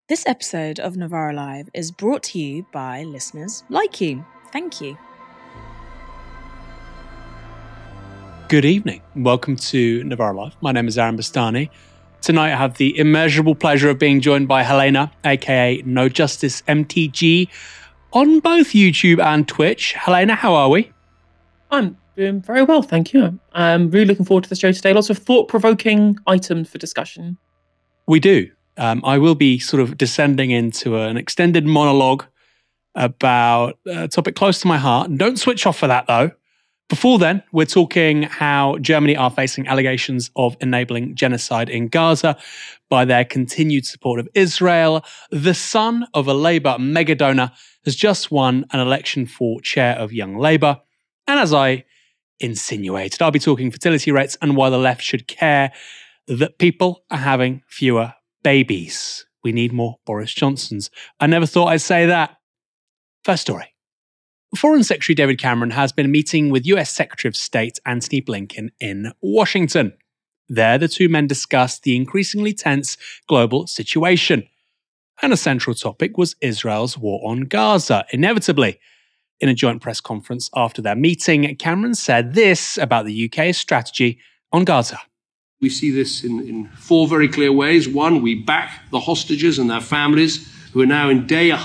This episode of Novara Live is brought to you by listeners like you. Thank you. Good evening. Welcome to Novara Live. My name is Aaron Bastani. Tonight I have the immeasurable pleasure of being joined by Helena, aka No Justice MTG, on both YouTube and Twitch. Helena, how are we? I'm doing very well, thank you. I'm really looking forward to the show today. Lots of thought-provoking items for discussion. We do. I will be sort of descending into an extended monologue about a topic close to my heart. Don't switch off for that, though. Before then, we're talking how Germany are facing allegations of enabling genocide in Gaza by their continued support of Israel. The son of a Labour megadonor has just won an election for chair of Young Labour. And as I insinuated, I'll be talking fertility rates and why the left should care that people are having fewer babies. We need more Boris Johnsons. I never thought I'd say that. First story. Foreign Secretary David Cameron has been meeting with US Secretary of State Antony Blinken in Washington. There, the two men discussed the increasingly tense global situation. And a central topic was Israel's war on Gaza, inevitably. In a joint press conference after their meeting, Cameron said this about the UK's strategy on Gaza. We see this in four very clear ways. One, we back the hostages and their families who are now in day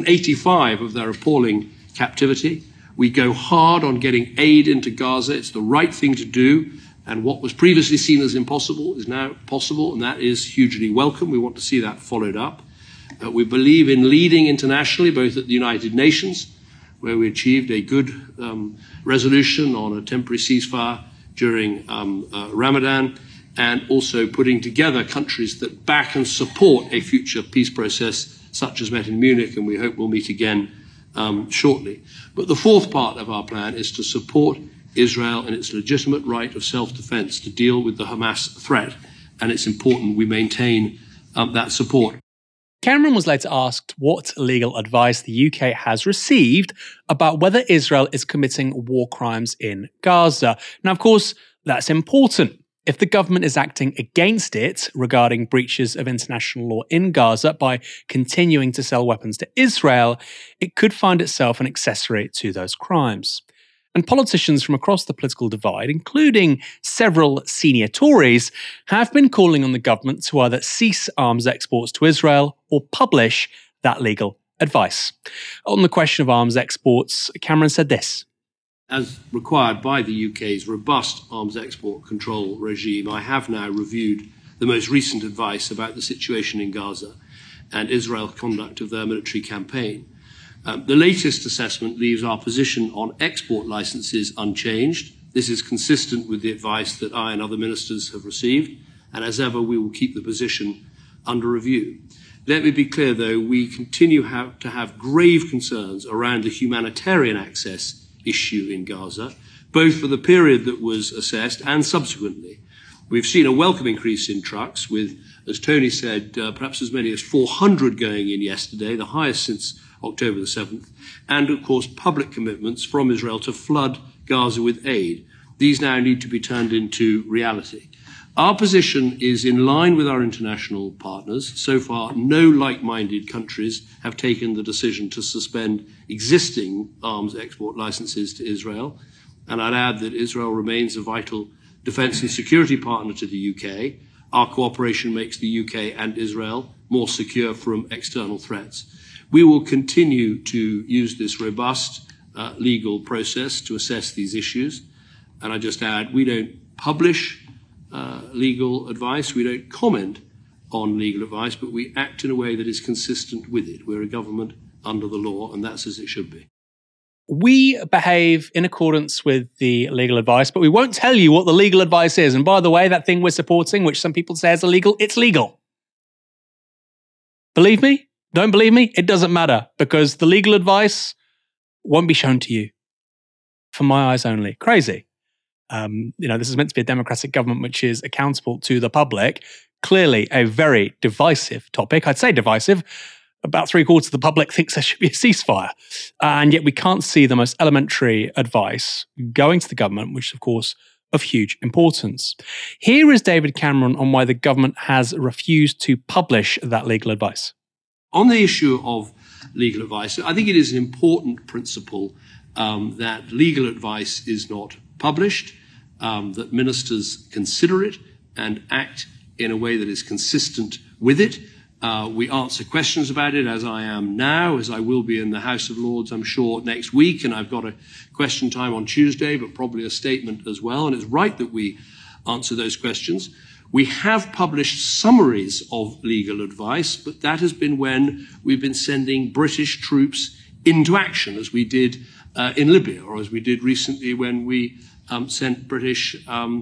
185 of their appalling captivity. We go hard on getting aid into Gaza. It's the right thing to do. And what was previously seen as impossible is now possible, and that is hugely welcome. We want to see that followed up. We believe in leading internationally, both at the United Nations, where we achieved a good resolution on a temporary ceasefire during Ramadan, and also putting together countries that back and support a future peace process such as met in Munich, and we hope we'll meet again shortly. But the fourth part of our plan is to support Israel in its legitimate right of self-defense to deal with the Hamas threat, and it's important we maintain that support. Cameron was later asked what legal advice the UK has received about whether Israel is committing war crimes in Gaza. Now, of course, that's important. If the government is acting against it regarding breaches of international law in Gaza by continuing to sell weapons to Israel, it could find itself an accessory to those crimes. And politicians from across the political divide, including several senior Tories, have been calling on the government to either cease arms exports to Israel or publish that legal advice. On the question of arms exports, Cameron said this. As required by the UK's robust arms export control regime, I have now reviewed the most recent advice about the situation in Gaza and Israel's conduct of their military campaign. The latest assessment leaves our position on export licenses unchanged. This is consistent with the advice that I and other ministers have received, and as ever, we will keep the position under review. Let me be clear, though, we continue to have grave concerns around the humanitarian access issue in Gaza, both for the period that was assessed and subsequently. We've seen a welcome increase in trucks with, as Tony said, perhaps as many as 400 going in yesterday, the highest since October the 7th, and of course public commitments from Israel to flood Gaza with aid. These now need to be turned into reality. Our position is in line with our international partners. So far, no like-minded countries have taken the decision to suspend existing arms export licenses to Israel. And I'd add that Israel remains a vital defence and security partner to the UK. Our cooperation makes the UK and Israel more secure from external threats. We will continue to use this robust legal process to assess these issues. And I just add, we don't publish legal advice. We don't comment on legal advice, but we act in a way that is consistent with it. We're a government under the law, and that's as it should be. We behave in accordance with the legal advice, but we won't tell you what the legal advice is. And by the way, that thing we're supporting, which some people say is illegal, it's legal. Believe me? Don't believe me? It doesn't matter, because the legal advice won't be shown to you. For my eyes only. Crazy. This is meant to be a democratic government which is accountable to the public. Clearly a very divisive topic. I'd say divisive. About 3/4 of the public thinks there should be a ceasefire. And yet we can't see the most elementary advice going to the government, which is, of course, of huge importance. Here is David Cameron on why the government has refused to publish that legal advice. On the issue of legal advice, I think it is an important principle that legal advice is not published, that ministers consider it and act in a way that is consistent with it. We answer questions about it, as I am now, as I will be in the House of Lords, I'm sure, next week. And I've got a question time on Tuesday, but probably a statement as well. And it's right that we answer those questions. We have published summaries of legal advice, but that has been when we've been sending British troops into action, as we did in Libya, or as we did recently when we sent British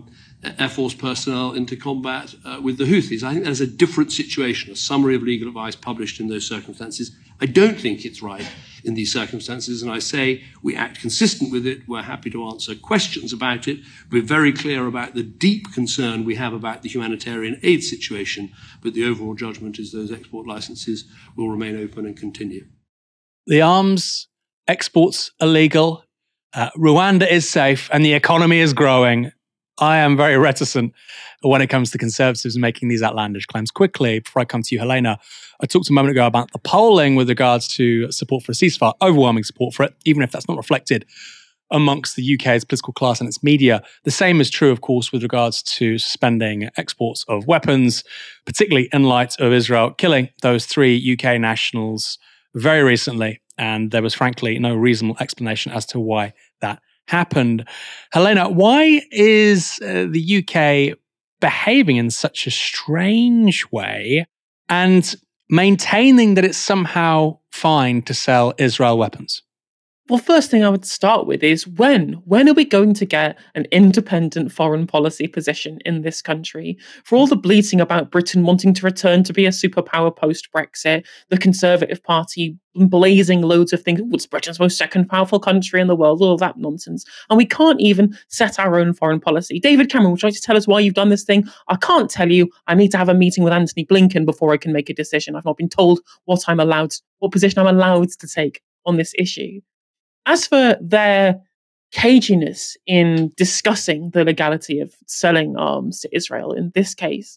Air Force personnel into combat with the Houthis. I think that is a different situation, a summary of legal advice published in those circumstances. I don't think it's right in these circumstances, and I say we act consistent with it. We're happy to answer questions about it. We're very clear about the deep concern we have about the humanitarian aid situation, but the overall judgment is those export licenses will remain open and continue. The arms exports are legal, Rwanda is safe, and the economy is growing. I am very reticent when it comes to Conservatives making these outlandish claims. Quickly, before I come to you, Helena, I talked a moment ago about the polling with regards to support for a ceasefire, overwhelming support for it, even if that's not reflected amongst the UK's political class and its media. The same is true, of course, with regards to suspending exports of weapons, particularly in light of Israel killing those 3 UK nationals very recently. And there was, frankly, no reasonable explanation as to why that happened. Helena, why is the UK behaving in such a strange way and maintaining that it's somehow fine to sell Israel weapons? Well, first thing I would start with is when are we going to get an independent foreign policy position in this country? For all the bleating about Britain wanting to return to be a superpower post-Brexit, the Conservative Party blazing loads of things, it's Britain's most second powerful country in the world, all that nonsense. And we can't even set our own foreign policy. David Cameron, would you like to tell us why you've done this thing? I can't tell you. I need to have a meeting with Anthony Blinken before I can make a decision. I've not been told what position I'm allowed to take on this issue. As for their caginess in discussing the legality of selling arms to Israel in this case,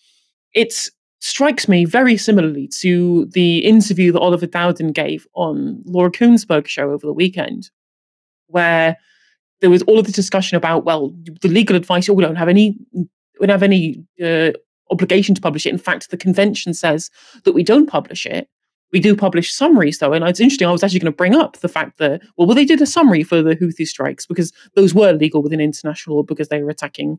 it strikes me very similarly to the interview that Oliver Dowden gave on Laura Kuenssberg's show over the weekend, where there was all of the discussion about, well, the legal advice, we don't have any obligation to publish it. In fact, the convention says that we don't publish it. We do publish summaries, though, and it's interesting. I was actually going to bring up the fact that, they did a summary for the Houthi strikes because those were legal within international law because they were attacking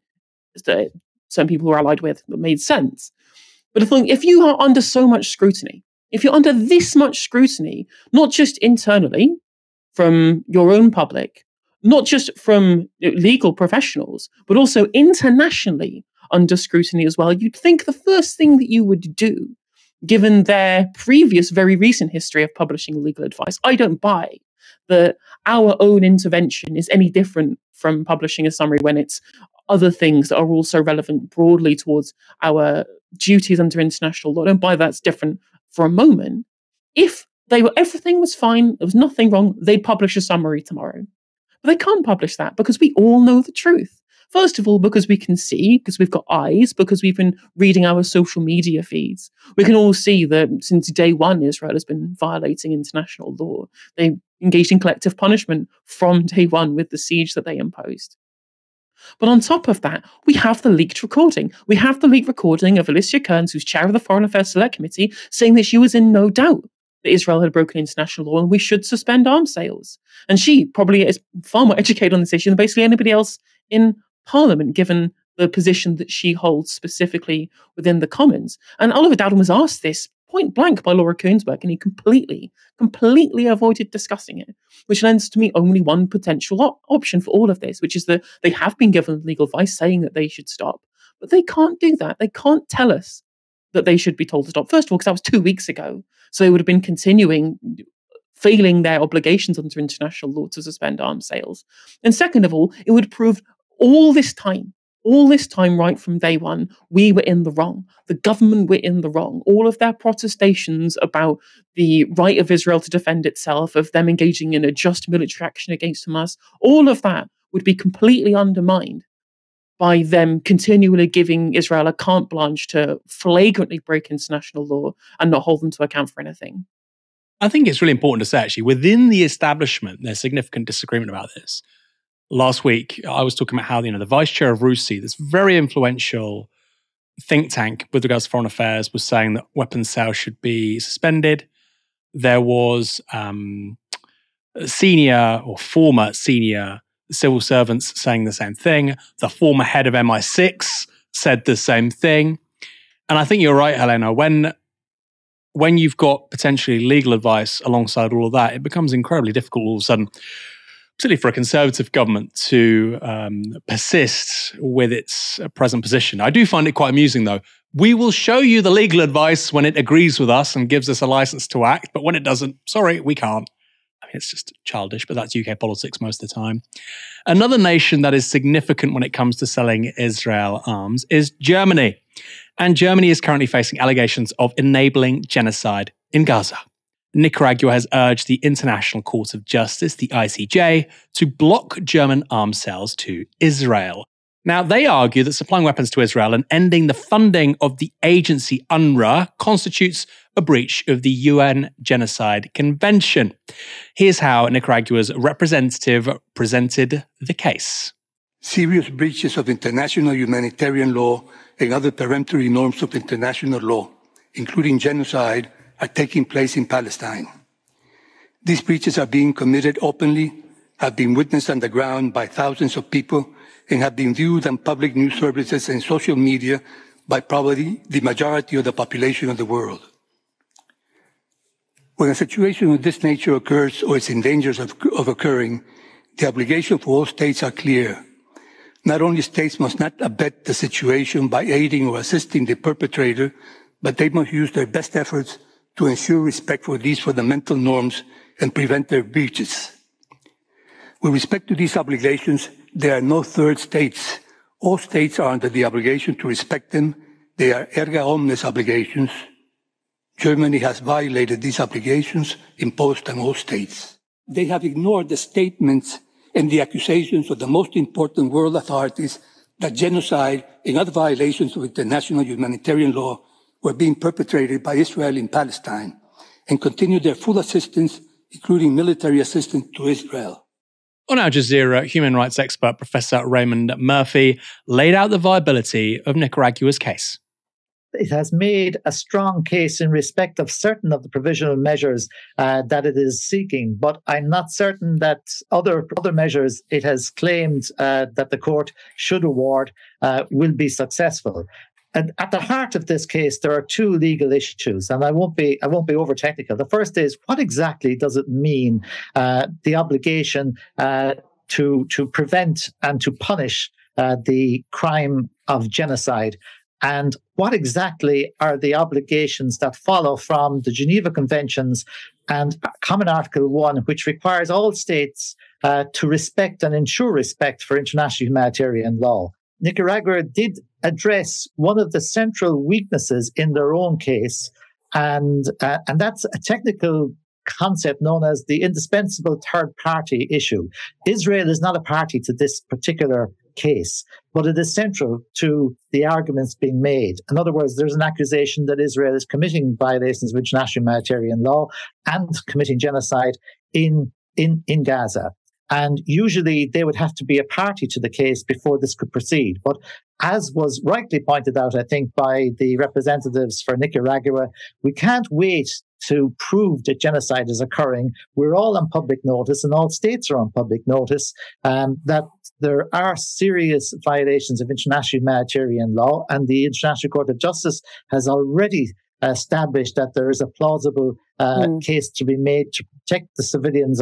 some people who were allied with. It made sense. But I think if you are under so much scrutiny, if you're under this much scrutiny, not just internally from your own public, not just from legal professionals, but also internationally under scrutiny as well, you'd think the first thing that you would do, given their previous, very recent history of publishing legal advice, I don't buy that our own intervention is any different from publishing a summary when it's other things that are also relevant broadly towards our duties under international law. I don't buy that's different for a moment. If everything was fine, there was nothing wrong, they'd publish a summary tomorrow. But they can't publish that because we all know the truth. First of all, because we can see, because we've got eyes, because we've been reading our social media feeds. We can all see that since day one, Israel has been violating international law. They engaged in collective punishment from day one with the siege that they imposed. But on top of that, we have the leaked recording. We have the leaked recording of Alicia Kearns, who's chair of the Foreign Affairs Select Committee, saying that she was in no doubt that Israel had broken international law and we should suspend arms sales. And she probably is far more educated on this issue than basically anybody else in Parliament, given the position that she holds specifically within the Commons. And Oliver Dowden was asked this point blank by Laura Kuenssberg, and he completely avoided discussing it, which lends to me only one potential option for all of this, which is that they have been given legal advice saying that they should stop, but they can't do that. They can't tell us that they should be told to stop. First of all, because that was 2 weeks ago, so they would have been continuing failing their obligations under international law to suspend arms sales. And second of all, it would prove all this time right from day one, we were in the wrong. The government were in the wrong. All of their protestations about the right of Israel to defend itself, of them engaging in a just military action against Hamas, all of that would be completely undermined by them continually giving Israel a carte blanche to flagrantly break international law and not hold them to account for anything. I think it's really important to say, actually, within the establishment, there's significant disagreement about this. Last week, I was talking about how the vice chair of RUSI, this very influential think tank with regards to foreign affairs, was saying that weapons sales should be suspended. There was senior or former senior civil servants saying the same thing. The former head of MI6 said the same thing. And I think you're right, Helena. When you've got potentially legal advice alongside all of that, it becomes incredibly difficult all of a sudden, particularly for a conservative government, to persist with its present position. I do find it quite amusing, though. We will show you the legal advice when it agrees with us and gives us a license to act, but when it doesn't, sorry, we can't. I mean, it's just childish, but that's UK politics most of the time. Another nation that is significant when it comes to selling Israel arms is Germany. And Germany is currently facing allegations of enabling genocide in Gaza. Nicaragua has urged the International Court of Justice, the ICJ, to block German arms sales to Israel. Now, they argue that supplying weapons to Israel and ending the funding of the agency UNRWA constitutes a breach of the UN Genocide Convention. Here's how Nicaragua's representative presented the case. Serious breaches of international humanitarian law and other peremptory norms of international law, including genocide, are taking place in Palestine. These breaches are being committed openly, have been witnessed on the ground by thousands of people, and have been viewed on public news services and social media by probably the majority of the population of the world. When a situation of this nature occurs or is in danger of occurring, the obligation for all states are clear. Not only states must not abet the situation by aiding or assisting the perpetrator, but they must use their best efforts to ensure respect for these fundamental norms and prevent their breaches. With respect to these obligations, there are no third states. All states are under the obligation to respect them. They are erga omnes obligations. Germany has violated these obligations imposed on all states. They have ignored the statements and the accusations of the most important world authorities that genocide and other violations of international humanitarian law were being perpetrated by Israel in Palestine, and continue their full assistance, including military assistance, to Israel. On Al Jazeera, human rights expert Professor Raymond Murphy laid out the viability of Nicaragua's case. It has made a strong case in respect of certain of the provisional measures that it is seeking, but I'm not certain that other measures it has claimed that the court should award will be successful. And at the heart of this case, there are two legal issues, and I won't be over technical. The first is, what exactly does it mean, the obligation to prevent and to punish the crime of genocide? And what exactly are the obligations that follow from the Geneva Conventions and Common Article 1, which requires all states to respect and ensure respect for international humanitarian law? Nicaragua did address one of the central weaknesses in their own case, and that's a technical concept known as the indispensable third party issue. Israel is not a party to this particular case, but it is central to the arguments being made. In other words, there's an accusation that Israel is committing violations of international humanitarian law and committing genocide in Gaza. And usually they would have to be a party to the case before this could proceed. But as was rightly pointed out, I think, by the representatives for Nicaragua, we can't wait to prove that genocide is occurring. We're all on public notice, and all states are on public notice, that there are serious violations of international humanitarian law, and the International Court of Justice has already established that there is a plausible case to be made to protect the civilians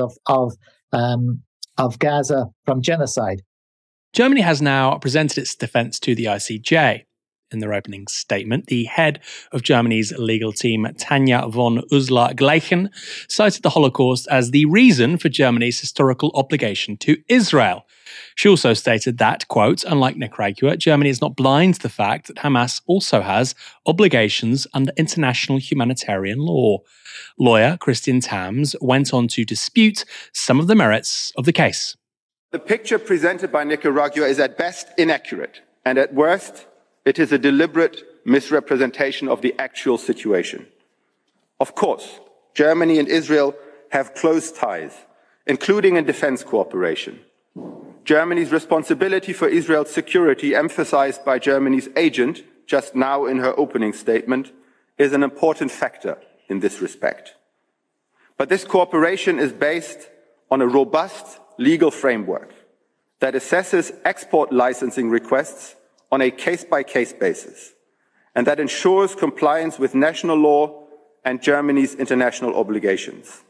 of Gaza from genocide. Germany has now presented its defense to the ICJ. In their opening statement, the head of Germany's legal team, Tanja von Uslar-Gleichen, cited the Holocaust as the reason for Germany's historical obligation to Israel. She also stated that, quote, unlike Nicaragua, Germany is not blind to the fact that Hamas also has obligations under international humanitarian law. Lawyer Christian Tams went on to dispute some of the merits of the case. The picture presented by Nicaragua is at best inaccurate, and at worst, it is a deliberate misrepresentation of the actual situation. Of course, Germany and Israel have close ties, including in defense cooperation. Germany's responsibility for Israel's security, emphasized by Germany's agent just now in her opening statement, is an important factor in this respect. But this cooperation is based on a robust legal framework that assesses export licensing requests on a case-by-case basis, and that ensures compliance with national law and Germany's international obligations.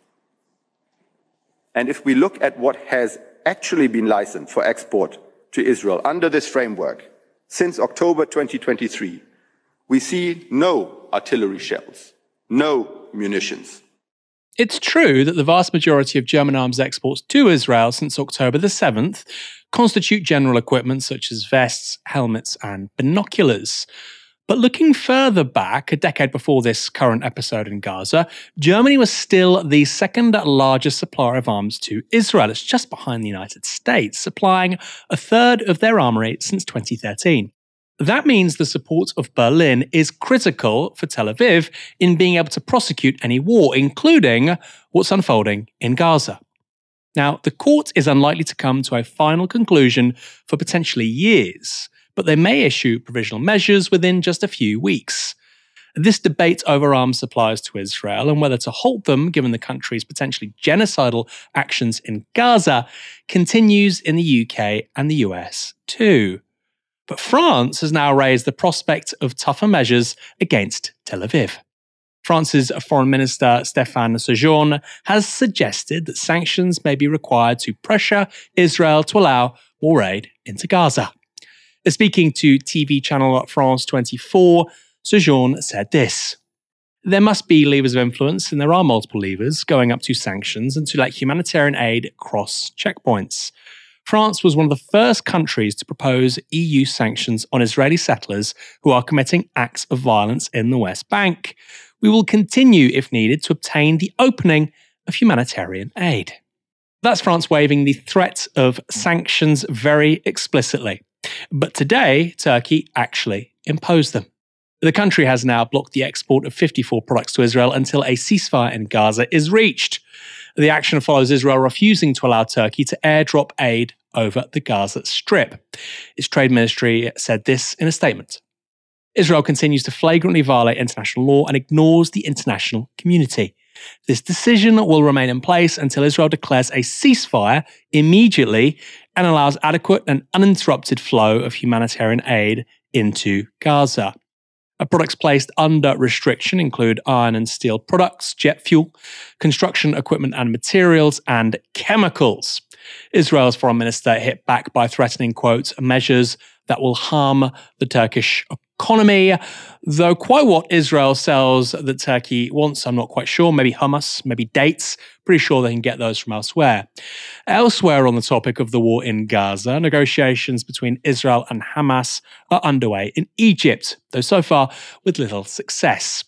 And if we look at what has actually been licensed for export to Israel under this framework since October 2023, we see no artillery shells, no munitions. It's true that the vast majority of German arms exports to Israel since October the 7th constitute general equipment such as vests, helmets, and binoculars. But looking further back, a decade before this current episode in Gaza, Germany was still the second largest supplier of arms to Israel. It's just behind the United States, supplying a third of their armory since 2013. That means the support of Berlin is critical for Tel Aviv in being able to prosecute any war, including what's unfolding in Gaza. Now, the court is unlikely to come to a final conclusion for potentially years, but they may issue provisional measures within just a few weeks. This debate over arms supplies to Israel and whether to halt them, given the country's potentially genocidal actions in Gaza, continues in the UK and the US too. But France has now raised the prospect of tougher measures against Tel Aviv. France's Foreign Minister Stéphane Séjourné has suggested that sanctions may be required to pressure Israel to allow more aid into Gaza. Speaking to TV channel France 24, Séjourné said this: "There must be levers of influence, and there are multiple levers going up to sanctions and to let humanitarian aid cross checkpoints. France was one of the first countries to propose EU sanctions on Israeli settlers who are committing acts of violence in the West Bank. We will continue, if needed, to obtain the opening of humanitarian aid." That's France waving the threat of sanctions very explicitly. But today, Turkey actually imposed them. The country has now blocked the export of 54 products to Israel until a ceasefire in Gaza is reached. The action follows Israel refusing to allow Turkey to airdrop aid over the Gaza Strip. Its trade ministry said this in a statement: "Israel continues to flagrantly violate international law and ignores the international community. This decision will remain in place until Israel declares a ceasefire immediately and allows adequate and uninterrupted flow of humanitarian aid into Gaza." Products placed under restriction include iron and steel products, jet fuel, construction equipment and materials, and chemicals. Israel's foreign minister hit back by threatening, quote, measures that will harm the Turkish economy. Though quite what Israel sells that Turkey wants, I'm not quite sure. Maybe hummus, maybe dates. Pretty sure they can get those from elsewhere. Elsewhere on the topic of the war in Gaza, negotiations between Israel and Hamas are underway in Egypt, though so far with little success.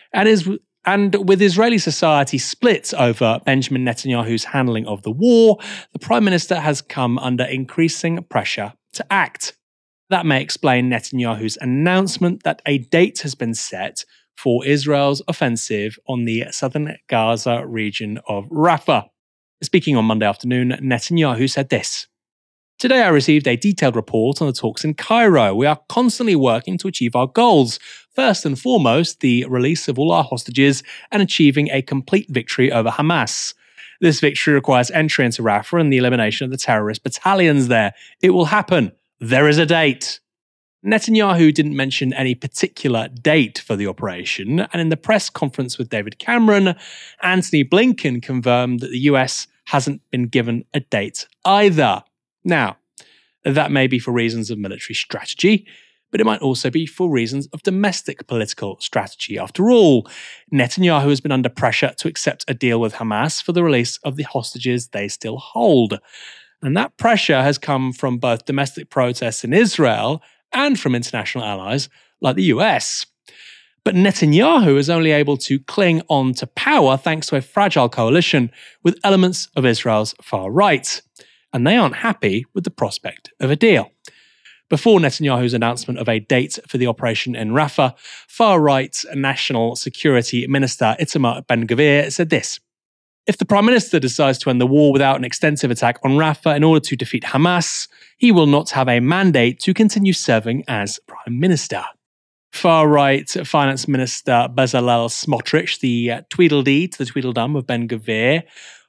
And with Israeli society split over Benjamin Netanyahu's handling of the war, the Prime Minister has come under increasing pressure to act. That may explain Netanyahu's announcement that a date has been set for Israel's offensive on the southern Gaza region of Rafah. Speaking on Monday afternoon, Netanyahu said this: "Today I received a detailed report on the talks in Cairo. We are constantly working to achieve our goals. First and foremost, the release of all our hostages and achieving a complete victory over Hamas. This victory requires entry into Rafah and the elimination of the terrorist battalions there. It will happen. There is a date." Netanyahu didn't mention any particular date for the operation, and in the press conference with David Cameron, Antony Blinken confirmed that the US hasn't been given a date either. Now, that may be for reasons of military strategy, but it might also be for reasons of domestic political strategy. After all, Netanyahu has been under pressure to accept a deal with Hamas for the release of the hostages they still hold. And that pressure has come from both domestic protests in Israel and from international allies like the US. But Netanyahu is only able to cling on to power thanks to a fragile coalition with elements of Israel's far right. and they aren't happy with the prospect of a deal. Before Netanyahu's announcement of a date for the operation in Rafah, far-right National Security Minister Itamar Ben-Gvir said this: "If the Prime Minister decides to end the war without an extensive attack on Rafah in order to defeat Hamas, he will not have a mandate to continue serving as Prime Minister." Far-right Finance Minister Bezalel Smotrich, the Tweedledee to the Tweedledum of Ben-Gvir,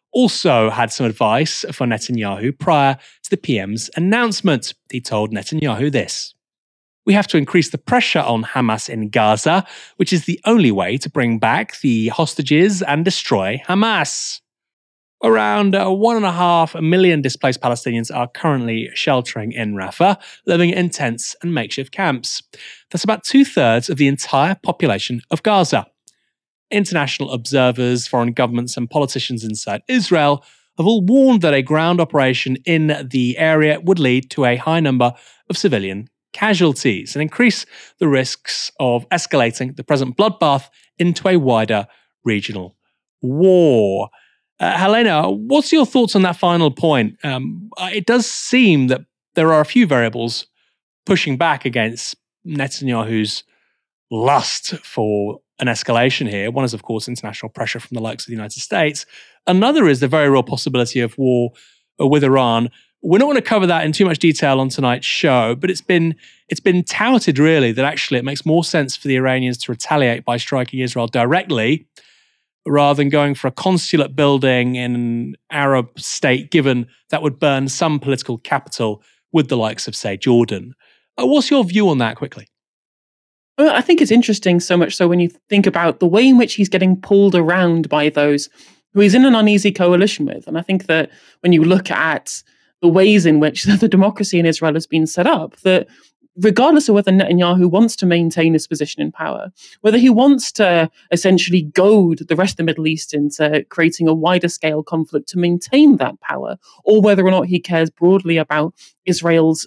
also had some advice for Netanyahu prior to the PM's announcement. He told Netanyahu this: "We have to increase the pressure on Hamas in Gaza, which is the only way to bring back the hostages and destroy Hamas." Around 1.5 million displaced Palestinians are currently sheltering in Rafah, living in tents and makeshift camps. That's about 2/3 of the entire population of Gaza. International observers, foreign governments, and politicians inside Israel have all warned that a ground operation in the area would lead to a high number of civilian casualties and increase the risks of escalating the present bloodbath into a wider regional war. Helena, what's your thoughts on that final point? It does seem that there are a few variables pushing back against Netanyahu's lust for an escalation here. One is, of course, international pressure from the likes of the United States. Another is the very real possibility of war with Iran. We're not going to cover that in too much detail on tonight's show, but it's been touted really that actually it makes more sense for the Iranians to retaliate by striking Israel directly rather than going for a consulate building in an Arab state, given that would burn some political capital with the likes of, say, Jordan. What's your view on that quickly? Well, I think it's interesting so much so when you think about the way in which he's getting pulled around by those who he's in an uneasy coalition with. And I think that when you look at the ways in which the democracy in Israel has been set up, that regardless of whether Netanyahu wants to maintain his position in power, whether he wants to essentially goad the rest of the Middle East into creating a wider scale conflict to maintain that power, or whether or not he cares broadly about Israel's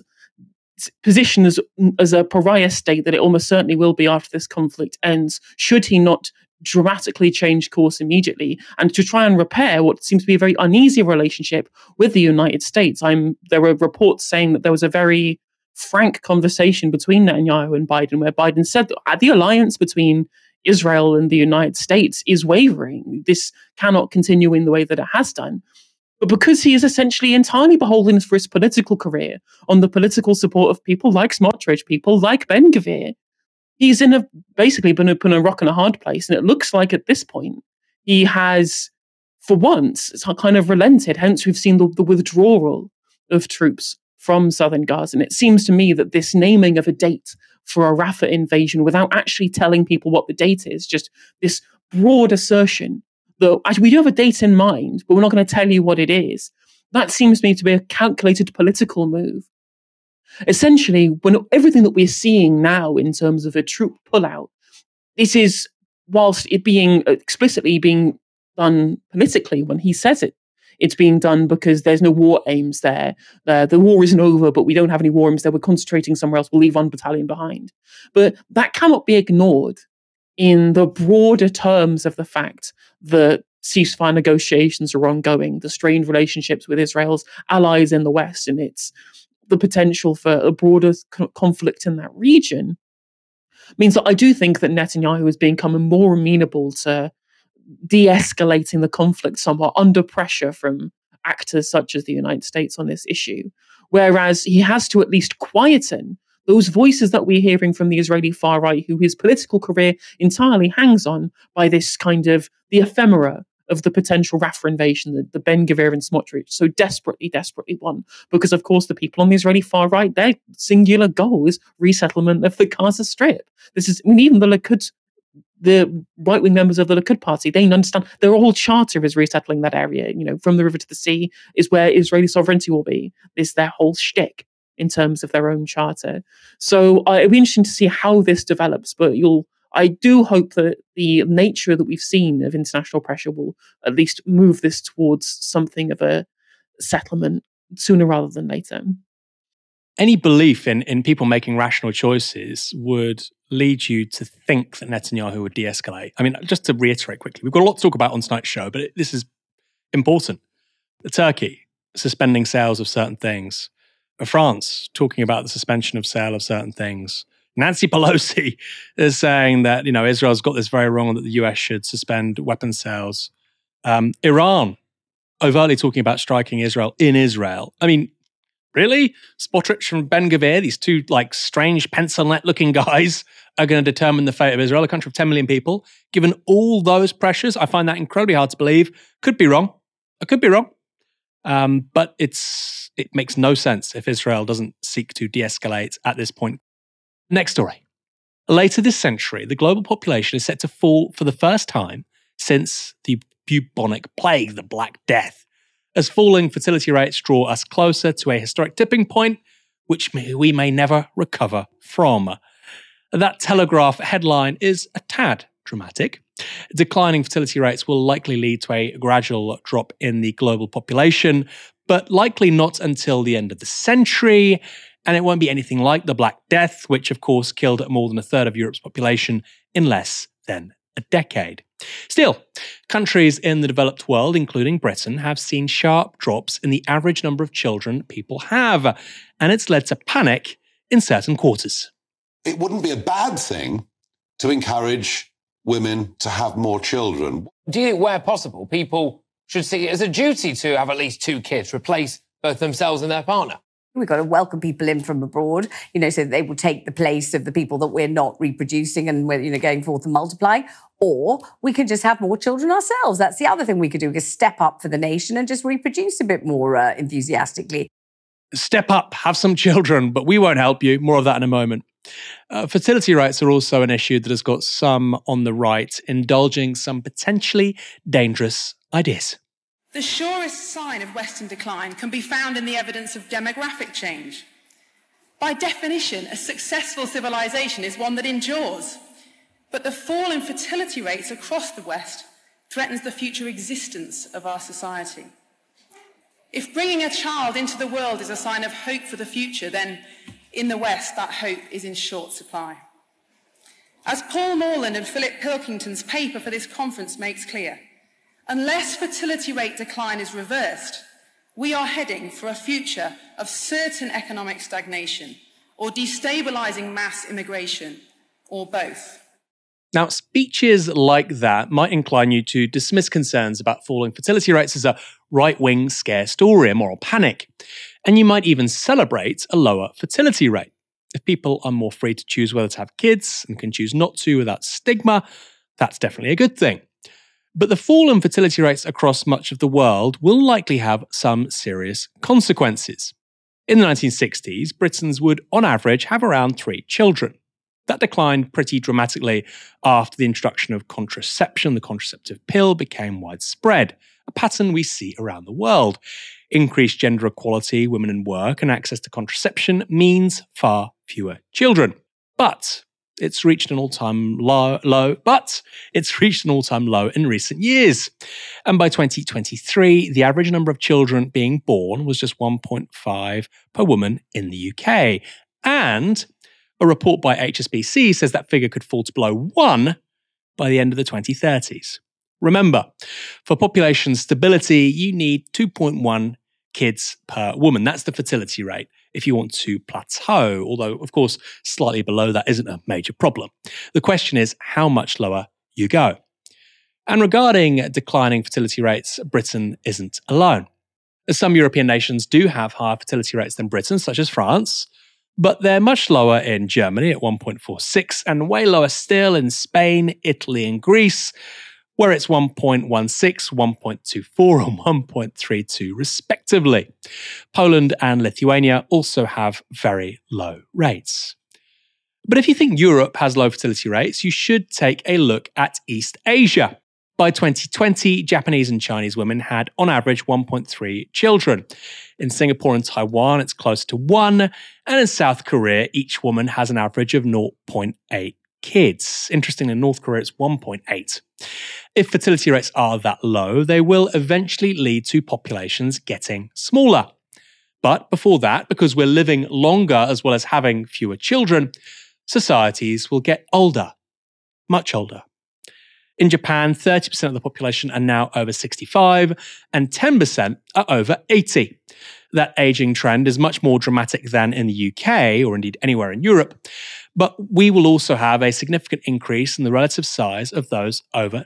position as a pariah state that it almost certainly will be after this conflict ends, should he not dramatically change course immediately and to try and repair what seems to be a very uneasy relationship with the United States. There were reports saying that there was a very frank conversation between Netanyahu and Biden, where Biden said that the alliance between Israel and the United States is wavering. This cannot continue in the way that it has done. But because he is essentially entirely beholden for his political career on the political support of people like Smotrich, people like Ben-Gvir, he's basically been a rock and a hard place. And it looks like at this point, he has, for once, kind of relented. Hence, we've seen the withdrawal of troops from southern Gaza. And it seems to me that this naming of a date for a Rafah invasion without actually telling people what the date is, just this broad assertion that actually we do have a date in mind, but we're not going to tell you what it is. That seems to me to be a calculated political move. Essentially, when everything that we're seeing now in terms of a troop pullout, this is, whilst it being explicitly being done politically when he says it, it's being done because there's no war aims there. The war isn't over, but we don't have any war aims there. We're concentrating somewhere else. We'll leave one battalion behind. But that cannot be ignored in the broader terms of the fact that ceasefire negotiations are ongoing, the strained relationships with Israel's allies in the West, and it's the potential for a broader conflict in that region, means that I do think that Netanyahu is becoming more amenable to de-escalating the conflict somewhat under pressure from actors such as the United States on this issue. Whereas he has to at least quieten those voices that we're hearing from the Israeli far right, who his political career entirely hangs on by this kind of the ephemera of the potential Rafah invasion that the Ben-Gvir and Smotrich so desperately want. Because, of course, the people on the Israeli far right, their singular goal is resettlement of the Gaza Strip. This is, I mean, even the Likud, the right-wing members of the Likud party, they understand their whole charter is resettling that area. You know, from the river to the sea is where Israeli sovereignty will be. This is their whole shtick in terms of their own charter. So it'll be interesting to see how this develops, but I do hope that the nature that we've seen of international pressure will at least move this towards something of a settlement sooner rather than later. Any belief in people making rational choices would lead you to think that Netanyahu would de-escalate. I mean, just to reiterate quickly, we've got a lot to talk about on tonight's show, but this is important. Turkey, suspending sales of certain things. France talking about the suspension of sale of certain things. Nancy Pelosi is saying that, Israel's got this very wrong, that the US should suspend weapons sales. Iran overtly talking about striking Israel in Israel. I mean, really? Smotrich and Ben-Gvir, these two strange pencil net looking guys, are going to determine the fate of Israel, a country of 10 million people. Given all those pressures, I find that incredibly hard to believe. Could be wrong. I could be wrong. But it makes no sense if Israel doesn't seek to de-escalate at this point. Next story. Later this century, the global population is set to fall for the first time since the bubonic plague, the Black Death, as falling fertility rates draw us closer to a historic tipping point, which we may never recover from. That Telegraph headline is a tad dramatic. Declining fertility rates will likely lead to a gradual drop in the global population, but likely not until the end of the century, and it won't be anything like the Black Death, which of course killed more than a third of Europe's population in less than a decade. Still, countries in the developed world, including Britain, have seen sharp drops in the average number of children people have, and it's led to panic in certain quarters. It wouldn't be a bad thing to encourage women to have more children. Do you think, where possible, people should see it as a duty to have at least 2 kids, replace both themselves and their partner? We've got to welcome people in from abroad, so that they will take the place of the people that we're not reproducing and we're, going forth and multiplying. Or we can just have more children ourselves. That's the other thing we could do, is step up for the nation and just reproduce a bit more enthusiastically. Step up, have some children, but we won't help you. More of that in a moment. Fertility rates are also an issue that has got some on the right indulging some potentially dangerous ideas. The surest sign of Western decline can be found in the evidence of demographic change. By definition, a successful civilization is one that endures. But the fall in fertility rates across the West threatens the future existence of our society. If bringing a child into the world is a sign of hope for the future, then in the West, that hope is in short supply. As Paul Morland and Philip Pilkington's paper for this conference makes clear, unless fertility rate decline is reversed, we are heading for a future of certain economic stagnation or destabilising mass immigration, or both. Now, speeches like that might incline you to dismiss concerns about falling fertility rates as a right-wing scare story, a moral panic. And you might even celebrate a lower fertility rate. If people are more free to choose whether to have kids and can choose not to without stigma, that's definitely a good thing. But the fall in fertility rates across much of the world will likely have some serious consequences. In the 1960s, Britons would, on average, have around 3 children. That declined pretty dramatically after the introduction of contraception. The contraceptive pill became widespread, a pattern we see around the world. Increased gender equality, women in work, and access to contraception means far fewer children. But it's reached an all-time low in recent years. And by 2023, the average number of children being born was just 1.5 per woman in the UK. And a report by HSBC says that figure could fall to below 1 by the end of the 2030s. Remember, for population stability, you need 2.1 kids per woman. That's the fertility rate if you want to plateau, although, of course, slightly below that isn't a major problem. The question is how much lower you go. And regarding declining fertility rates, Britain isn't alone. Some European nations do have higher fertility rates than Britain, such as France, but they're much lower in Germany at 1.46 and way lower still in Spain, Italy, and Greece, where it's 1.16, 1.24, and 1.32 respectively. Poland and Lithuania also have very low rates. But if you think Europe has low fertility rates, you should take a look at East Asia. By 2020, Japanese and Chinese women had, on average, 1.3 children. In Singapore and Taiwan, it's close to 1, and in South Korea, each woman has an average of 0.8 kids. Interestingly, in North Korea, it's 1.8. If fertility rates are that low, they will eventually lead to populations getting smaller. But before that, because we're living longer as well as having fewer children, societies will get older, much older. In Japan, 30% of the population are now over 65 and 10% are over 80. That aging trend is much more dramatic than in the UK or indeed anywhere in Europe, but we will also have a significant increase in the relative size of those over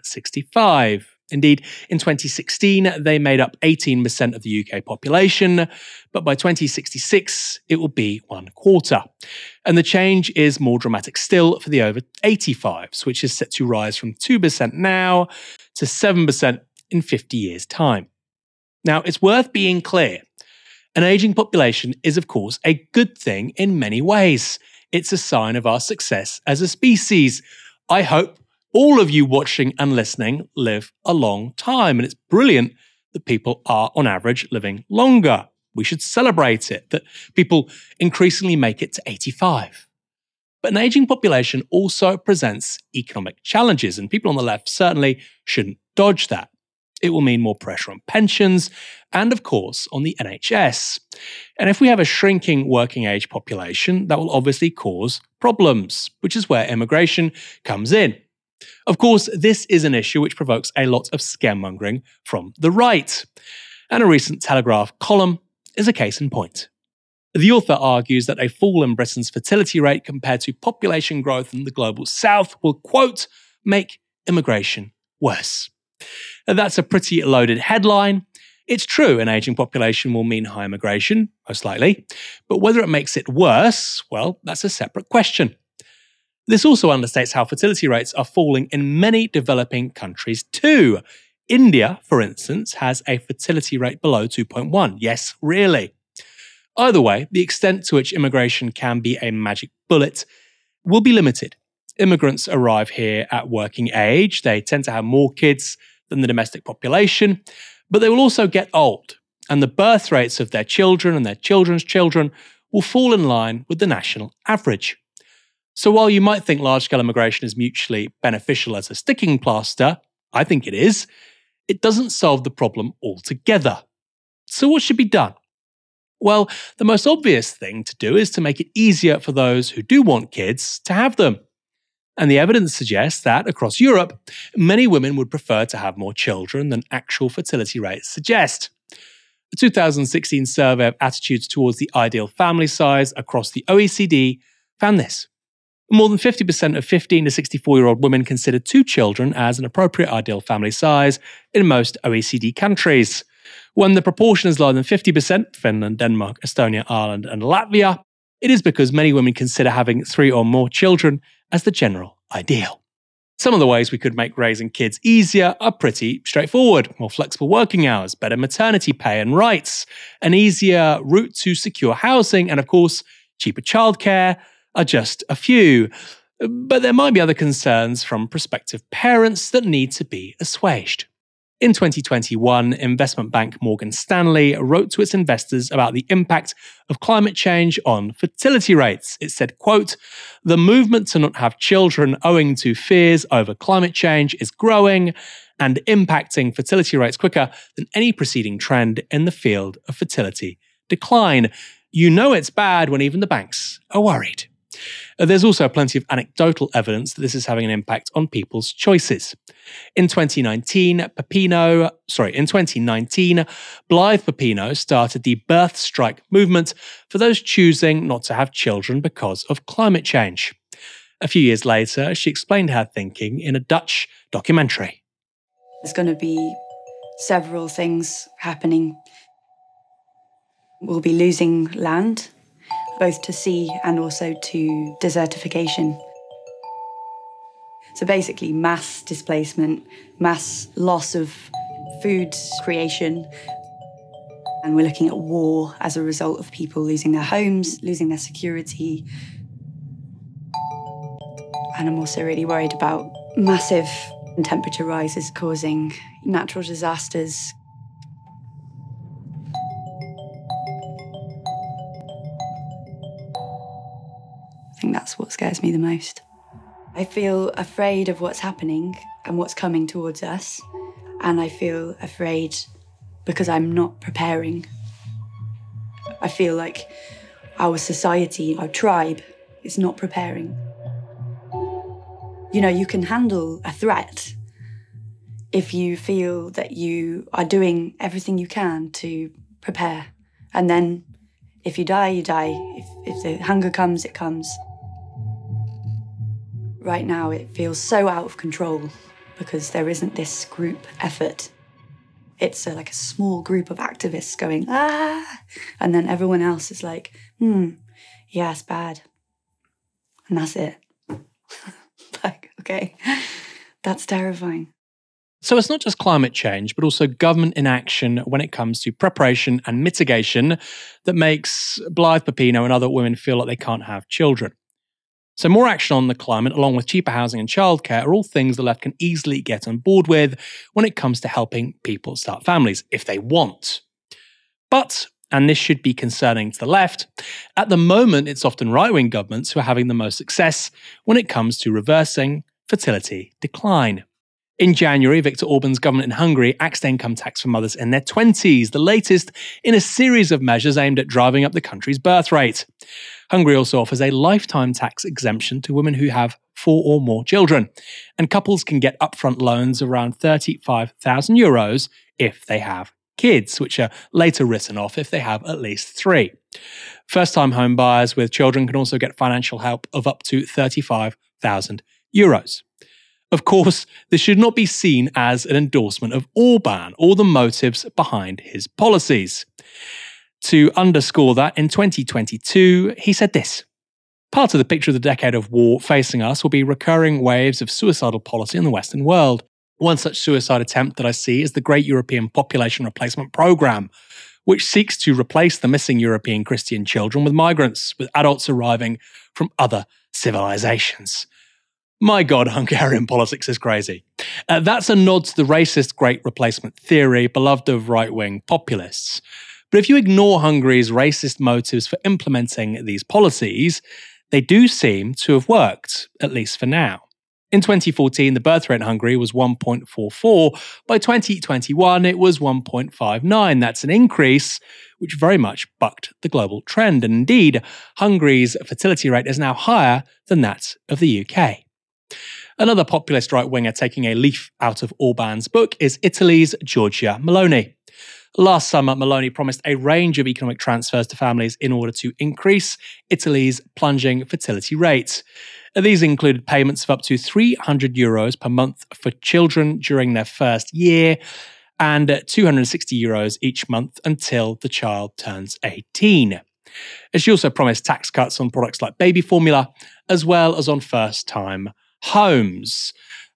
65. Indeed, in 2016, they made up 18% of the UK population, but by 2066, it will be 1/4. And the change is more dramatic still for the over 85s, which is set to rise from 2% now to 7% in 50 years' time. Now, it's worth being clear. An aging population is, of course, a good thing in many ways. It's a sign of our success as a species. I hope all of you watching and listening live a long time, and it's brilliant that people are, on average, living longer. We should celebrate it, that people increasingly make it to 85. But an aging population also presents economic challenges, and people on the left certainly shouldn't dodge that. It will mean more pressure on pensions and, of course, on the NHS. And if we have a shrinking working age population, that will obviously cause problems, which is where immigration comes in. Of course, this is an issue which provokes a lot of scaremongering from the right. And a recent Telegraph column is a case in point. The author argues that a fall in Britain's fertility rate compared to population growth in the global south will, quote, make immigration worse. That's a pretty loaded headline. It's true, an aging population will mean high immigration, most likely, but whether it makes it worse, well, that's a separate question. This also understates how fertility rates are falling in many developing countries too. India, for instance, has a fertility rate below 2.1. Yes, really. Either way, the extent to which immigration can be a magic bullet will be limited. Immigrants arrive here at working age. They tend to have more kids than the domestic population, but they will also get old, and the birth rates of their children and their children's children will fall in line with the national average. So while you might think large-scale immigration is mutually beneficial as a sticking plaster, I think it is, it doesn't solve the problem altogether. So what should be done? Well, the most obvious thing to do is to make it easier for those who do want kids to have them. And the evidence suggests that, across Europe, many women would prefer to have more children than actual fertility rates suggest. A 2016 survey of attitudes towards the ideal family size across the OECD found this. More than 50% of 15 to 64-year-old women consider 2 children as an appropriate ideal family size in most OECD countries. When the proportion is lower than 50%, Finland, Denmark, Estonia, Ireland, and Latvia, it is because many women consider having 3 or more children as the general ideal. Some of the ways we could make raising kids easier are pretty straightforward. More flexible working hours, better maternity pay and rights, an easier route to secure housing, and of course, cheaper childcare are just a few. But there might be other concerns from prospective parents that need to be assuaged. In 2021, investment bank Morgan Stanley wrote to its investors about the impact of climate change on fertility rates. It said, quote, "The movement to not have children owing to fears over climate change is growing and impacting fertility rates quicker than any preceding trend in the field of fertility decline. You know it's bad when even the banks are worried." There's also plenty of anecdotal evidence that this is having an impact on people's choices. In 2019, Blythe Pepino started the Birth Strike movement for those choosing not to have children because of climate change. A few years later, she explained her thinking in a Dutch documentary. There's going to be several things happening. We'll be losing land, both to sea and also to desertification. So basically mass displacement, mass loss of food creation. And we're looking at war as a result of people losing their homes, losing their security. And I'm also really worried about massive temperature rises causing natural disasters. I think that's what scares me the most. I feel afraid of what's happening and what's coming towards us. And I feel afraid because I'm not preparing. I feel like our society, our tribe, is not preparing. You know, you can handle a threat, if you feel that you are doing everything you can to prepare. And then if you die, you die. If the hunger comes, it comes. Right now, it feels so out of control because there isn't this group effort. It's like a small group of activists going, ah, and then everyone else is like, yeah, it's bad. And that's it. Like, okay, that's terrifying. So it's not just climate change, but also government inaction when it comes to preparation and mitigation that makes Blythe Pepino and other women feel like they can't have children. So more action on the climate, along with cheaper housing and childcare, are all things the left can easily get on board with when it comes to helping people start families, if they want. But, and this should be concerning to the left, at the moment it's often right-wing governments who are having the most success when it comes to reversing fertility decline. In January, Viktor Orban's government in Hungary axed income tax for mothers in their 20s, the latest in a series of measures aimed at driving up the country's birth rate. Hungary also offers a lifetime tax exemption to women who have 4 or more children, and couples can get upfront loans around 35,000 euros if they have kids, which are later written off if they have at least 3. First-time home buyers with children can also get financial help of up to 35,000 euros. Of course, this should not be seen as an endorsement of Orban or the motives behind his policies. To underscore that, in 2022, he said this: "Part of the picture of the decade of war facing us will be recurring waves of suicidal policy in the Western world. One such suicide attempt that I see is the Great European Population Replacement Programme, which seeks to replace the missing European Christian children with migrants, with adults arriving from other civilizations." My God, Hungarian politics is crazy. That's a nod to the racist Great Replacement theory, beloved of right-wing populists. But if you ignore Hungary's racist motives for implementing these policies, they do seem to have worked, at least for now. In 2014, the birth rate in Hungary was 1.44. By 2021, it was 1.59. That's an increase which very much bucked the global trend. And indeed, Hungary's fertility rate is now higher than that of the UK. Another populist right-winger taking a leaf out of Orban's book is Italy's Giorgia Meloni. Last summer, Meloni promised a range of economic transfers to families in order to increase Italy's plunging fertility rate. These included payments of up to 300 euros per month for children during their first year and 260 euros each month until the child turns 18. She also promised tax cuts on products like baby formula, as well as on first-time homes.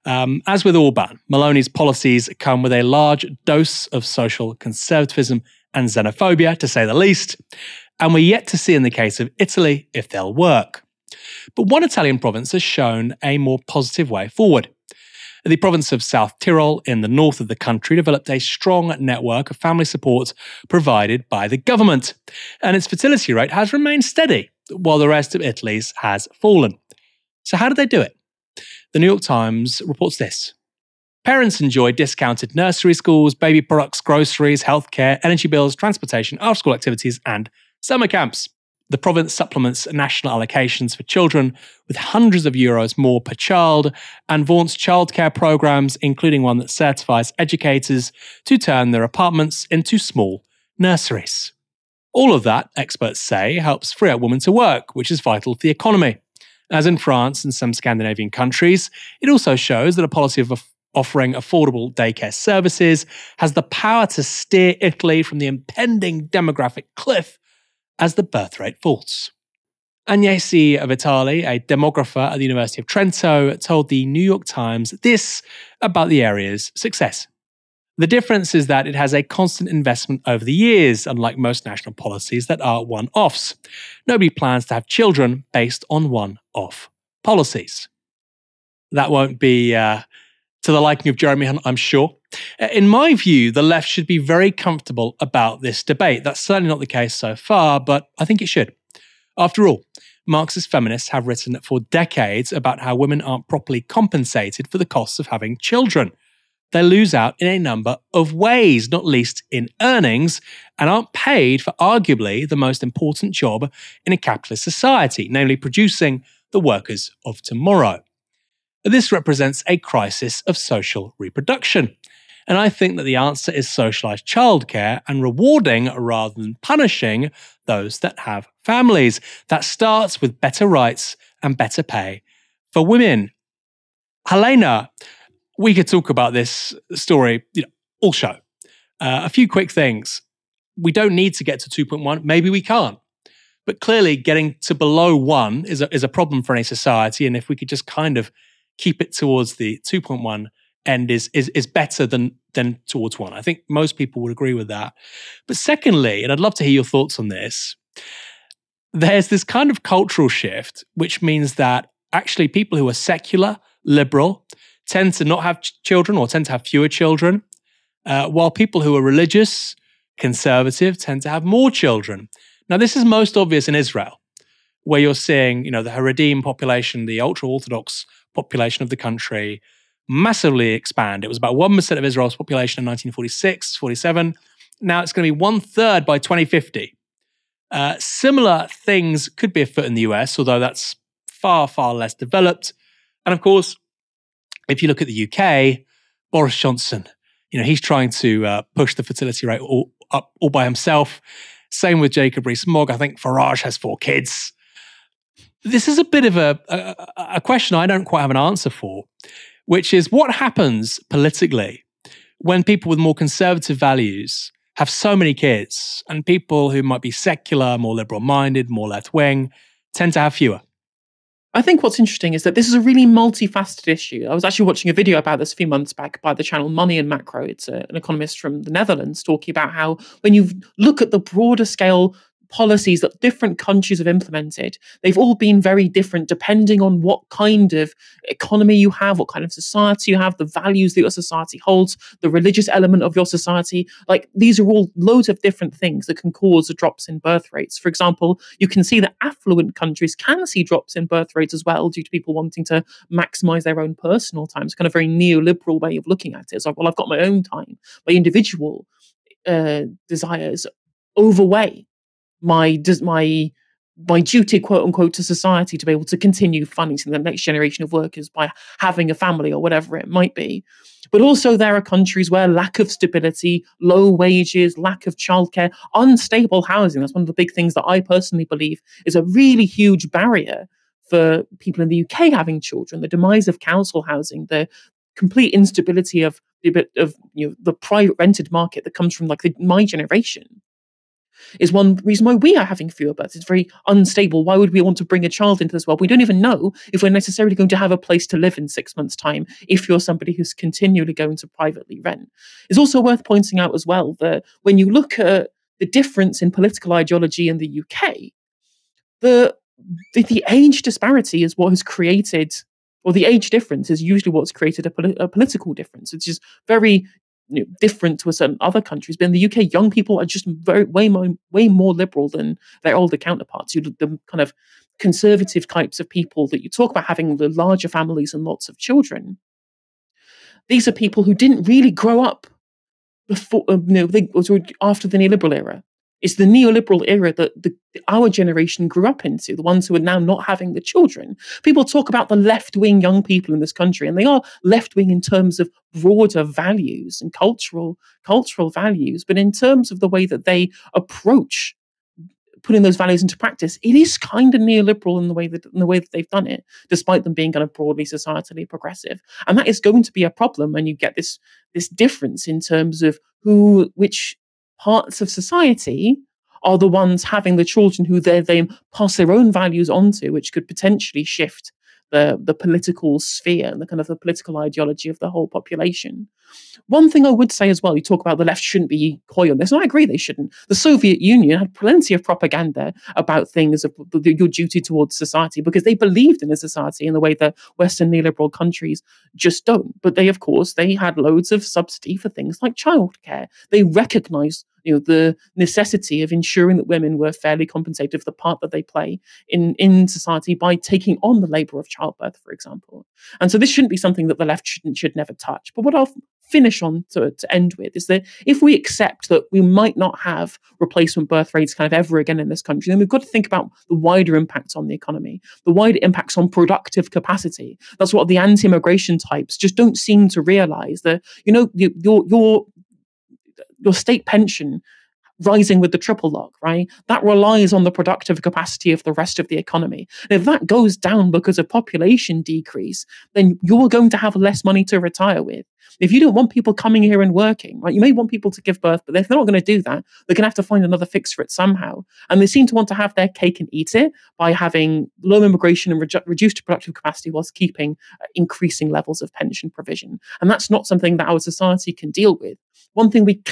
As with Orban, Meloni's policies come with a large dose of social conservatism and xenophobia, to say the least, and we're yet to see in the case of Italy if they'll work. But one Italian province has shown a more positive way forward. The province of South Tyrol in the north of the country developed a strong network of family support provided by the government, and its fertility rate has remained steady, while the rest of Italy's has fallen. So how did they do it? The New York Times reports this: parents enjoy discounted nursery schools, baby products, groceries, healthcare, energy bills, transportation, after-school activities, and summer camps. The province supplements national allocations for children with hundreds of euros more per child and vaunts childcare programs, including one that certifies educators to turn their apartments into small nurseries. All of that, experts say, helps free up women to work, which is vital to the economy. As in France and some Scandinavian countries, it also shows that a policy of offering affordable daycare services has the power to steer Italy from the impending demographic cliff as the birth rate falls. Agnese Vitali, a demographer at the University of Trento, told the New York Times this about the area's success. The difference is that it has a constant investment over the years, unlike most national policies that are one-offs. Nobody plans to have children based on one-off policies. That won't be to the liking of Jeremy Hunt, I'm sure. In my view, the left should be very comfortable about this debate. That's certainly not the case so far, but I think it should. After all, Marxist feminists have written for decades about how women aren't properly compensated for the costs of having children. They lose out in a number of ways, not least in earnings, and aren't paid for arguably the most important job in a capitalist society, namely producing the workers of tomorrow. This represents a crisis of social reproduction. And I think that the answer is socialised childcare and rewarding rather than punishing those that have families. That starts with better rights and better pay for women. Helena, we could talk about this story all show. A few quick things. We don't need to get to 2.1. Maybe we can't. But clearly getting to below 1 is a problem for any society. And if we could just kind of keep it towards the 2.1 end is better than towards 1. I think most people would agree with that. But secondly, and I'd love to hear your thoughts on this, there's this kind of cultural shift, which means that actually people who are secular, liberal, tend to not have children or tend to have fewer children, while people who are religious, conservative, tend to have more children. Now, this is most obvious in Israel, where you're seeing, the Haredim population, the ultra-Orthodox population of the country, massively expand. It was about 1% of Israel's population in 1946, 47. Now it's going to be 1/3 by 2050. Similar things could be afoot in the US, although that's far, far less developed. And of course, if you look at the UK, Boris Johnson, he's trying to push the fertility rate up all by himself. Same with Jacob Rees-Mogg. I think Farage has 4 kids. This is a bit of a question I don't quite have an answer for, which is what happens politically when people with more conservative values have so many kids and people who might be secular, more liberal-minded, more left-wing, tend to have fewer. I think what's interesting is that this is a really multifaceted issue. I was actually watching a video about this a few months back by the channel Money and Macro. It's an economist from the Netherlands talking about how when you look at the broader scale policies that different countries have implemented, they've all been very different depending on what kind of economy you have, what kind of society you have, the values that your society holds, the religious element of your society. Like, these are all loads of different things that can cause drops in birth rates. For example, you can see that affluent countries can see drops in birth rates as well due to people wanting to maximize their own personal time. It's kind of a very neoliberal way of looking at it. It's like, well, I've got my own time. My individual desires overweigh my duty, quote unquote, to society to be able to continue funding the next generation of workers by having a family or whatever it might be. But also there are countries where lack of stability, low wages, lack of childcare, unstable housing, that's one of the big things that I personally believe is a really huge barrier for people in the UK having children. The demise of council housing, the complete instability of the private rented market that comes from my generation, is one reason why we are having fewer births. It's very unstable. Why would we want to bring a child into this world? We don't even know if we're necessarily going to have a place to live in 6 months' time if you're somebody who's continually going to privately rent. It's also worth pointing out as well that when you look at the difference in political ideology in the UK, the age disparity is what has created, or the age difference is usually what's created a political difference, which is very different to certain other countries. But in the UK, young people are just way more liberal than their older counterparts. The kind of conservative types of people that you talk about having the larger families and lots of children. These are people who didn't really grow up before, after the neoliberal era. It's the neoliberal era that our generation grew up into, the ones who are now not having the children. People talk about the left-wing young people in this country, and they are left-wing in terms of broader values and cultural values. But in terms of the way that they approach putting those values into practice, it is kind of neoliberal in the way that they've done it, despite them being kind of broadly societally progressive. And that is going to be a problem when you get this difference in terms of which parts of society are the ones having the children who they pass their own values onto, which could potentially shift the political sphere and the kind of the political ideology of the whole population. One thing I would say as well, you talk about the left shouldn't be coy on this, and I agree they shouldn't. The Soviet Union had plenty of propaganda about things of your duty towards society because they believed in a society in the way that Western neoliberal countries just don't. But they had loads of subsidy for things like childcare. They recognized the necessity of ensuring that women were fairly compensated for the part that they play in society by taking on the labor of childbirth, for example. And so this shouldn't be something that the left should never touch. But what I'll finish on to end with is that if we accept that we might not have replacement birth rates kind of ever again in this country, then we've got to think about the wider impacts on the economy, the wider impacts on productive capacity. That's what the anti-immigration types just don't seem to realize, that, you know, your state pension rising with the triple lock, right? That relies on the productive capacity of the rest of the economy. And if that goes down because of population decrease, then you're going to have less money to retire with. If you don't want people coming here and working, right, you may want people to give birth, but if they're not going to do that, they're going to have to find another fix for it somehow. And they seem to want to have their cake and eat it by having low immigration and reduced productive capacity whilst keeping increasing levels of pension provision. And that's not something that our society can deal with. The one thing we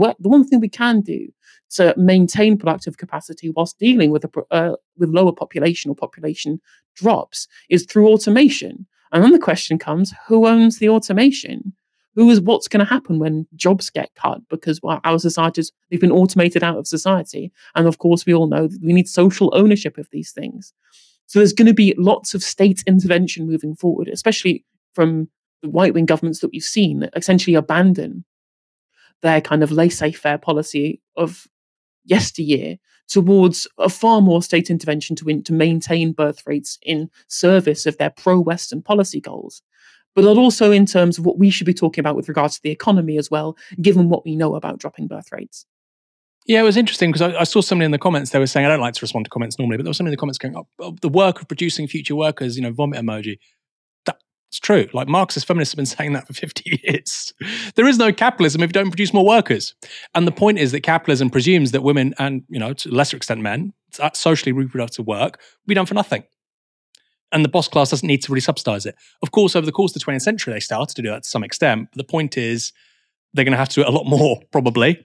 can do to maintain productive capacity whilst dealing with lower population or population drops is through automation. And then the question comes, who owns the automation? What's going to happen when jobs get cut? Because our societies, they've been automated out of society. And of course, we all know that we need social ownership of these things. So there's going to be lots of state intervention moving forward, especially from the right-wing governments that we've seen that essentially abandon their kind of laissez-faire policy of yesteryear towards a far more state intervention to maintain birth rates in service of their pro-Western policy goals, but also in terms of what we should be talking about with regards to the economy as well, given what we know about dropping birth rates. Yeah, it was interesting because I saw somebody in the comments, they were saying, I don't like to respond to comments normally, but there was somebody in the comments going, the work of producing future workers, vomit emoji. It's true. Like, Marxist feminists have been saying that for 50 years. There is no capitalism if you don't produce more workers. And the point is that capitalism presumes that women and, to a lesser extent men, socially reproductive work will be done for nothing. And the boss class doesn't need to really subsidize it. Of course, over the course of the 20th century, they started to do that to some extent. But the point is they're going to have to do it a lot more, probably.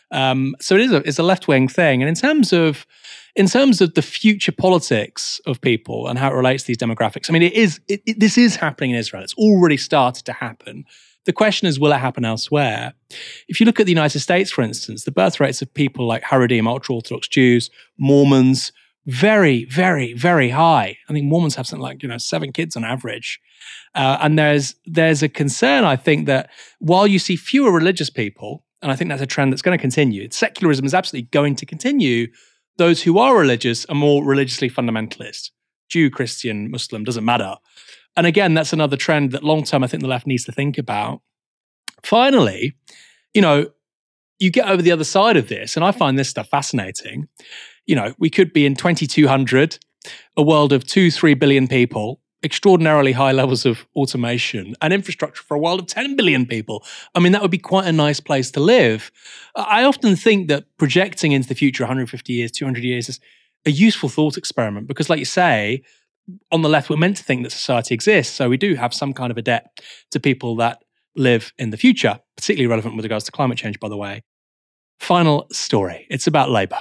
So it's a left-wing thing. And in terms of the future politics of people and how it relates to these demographics, I mean, this is happening in Israel. It's already started to happen. The question is, will it happen elsewhere? If you look at the United States, for instance, the birth rates of people like Haredim, ultra-Orthodox Jews, Mormons, very, very, very high. I think Mormons have something like, 7 kids on average. And there's a concern, I think, that while you see fewer religious people, and I think that's a trend that's going to continue, secularism is absolutely going to continue. Those who are religious are more religiously fundamentalist. Jew, Christian, Muslim, doesn't matter. And again, that's another trend that long-term I think the left needs to think about. Finally, you get over the other side of this, and I find this stuff fascinating. We could be in 2200, a world of 2-3 billion people, extraordinarily high levels of automation and infrastructure for a world of 10 billion people. I mean, that would be quite a nice place to live. I often think that projecting into the future 150 years, 200 years is a useful thought experiment because, like you say, on the left, we're meant to think that society exists. So we do have some kind of a debt to people that live in the future, particularly relevant with regards to climate change, by the way. Final story. It's about Labour.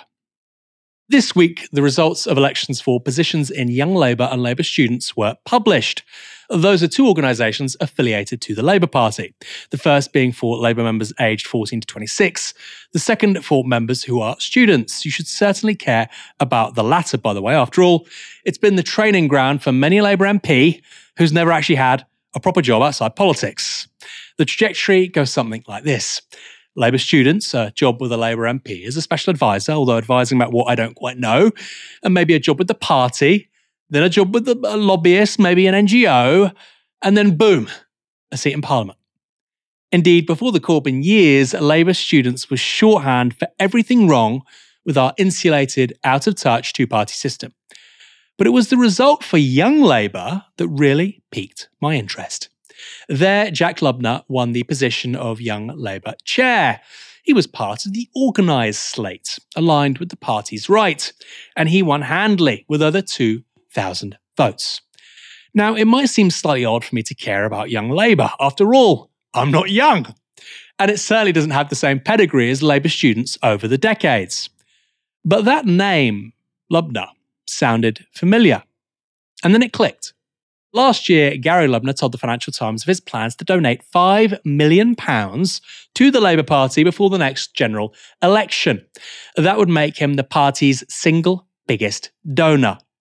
This week, the results of elections for positions in Young Labour and Labour Students were published. Those are two organisations affiliated to the Labour Party. The first being for Labour members aged 14 to 26, the second for members who are students. You should certainly care about the latter, by the way. After all, it's been the training ground for many a Labour MP who's never actually had a proper job outside politics. The trajectory goes something like this. Labour students, a job with a Labour MP as a special advisor, although advising about what I don't quite know, and maybe a job with the party, then a job with a lobbyist, maybe an NGO, and then boom, a seat in Parliament. Indeed, before the Corbyn years, Labour students were shorthand for everything wrong with our insulated, out-of-touch two-party system. But it was the result for Young Labour that really piqued my interest. There, Jack Lubner won the position of Young Labour chair. He was part of the organised slate, aligned with the party's right, and he won handily with over 2,000 votes. Now, it might seem slightly odd for me to care about Young Labour. After all, I'm not young. And it certainly doesn't have the same pedigree as Labour students over the decades. But that name, Lubner, sounded familiar. And then it clicked. Last year, Gary Lubner told the Financial Times of his plans to donate £5 million to the Labour Party before the next general election. That would make him the party's single biggest donor.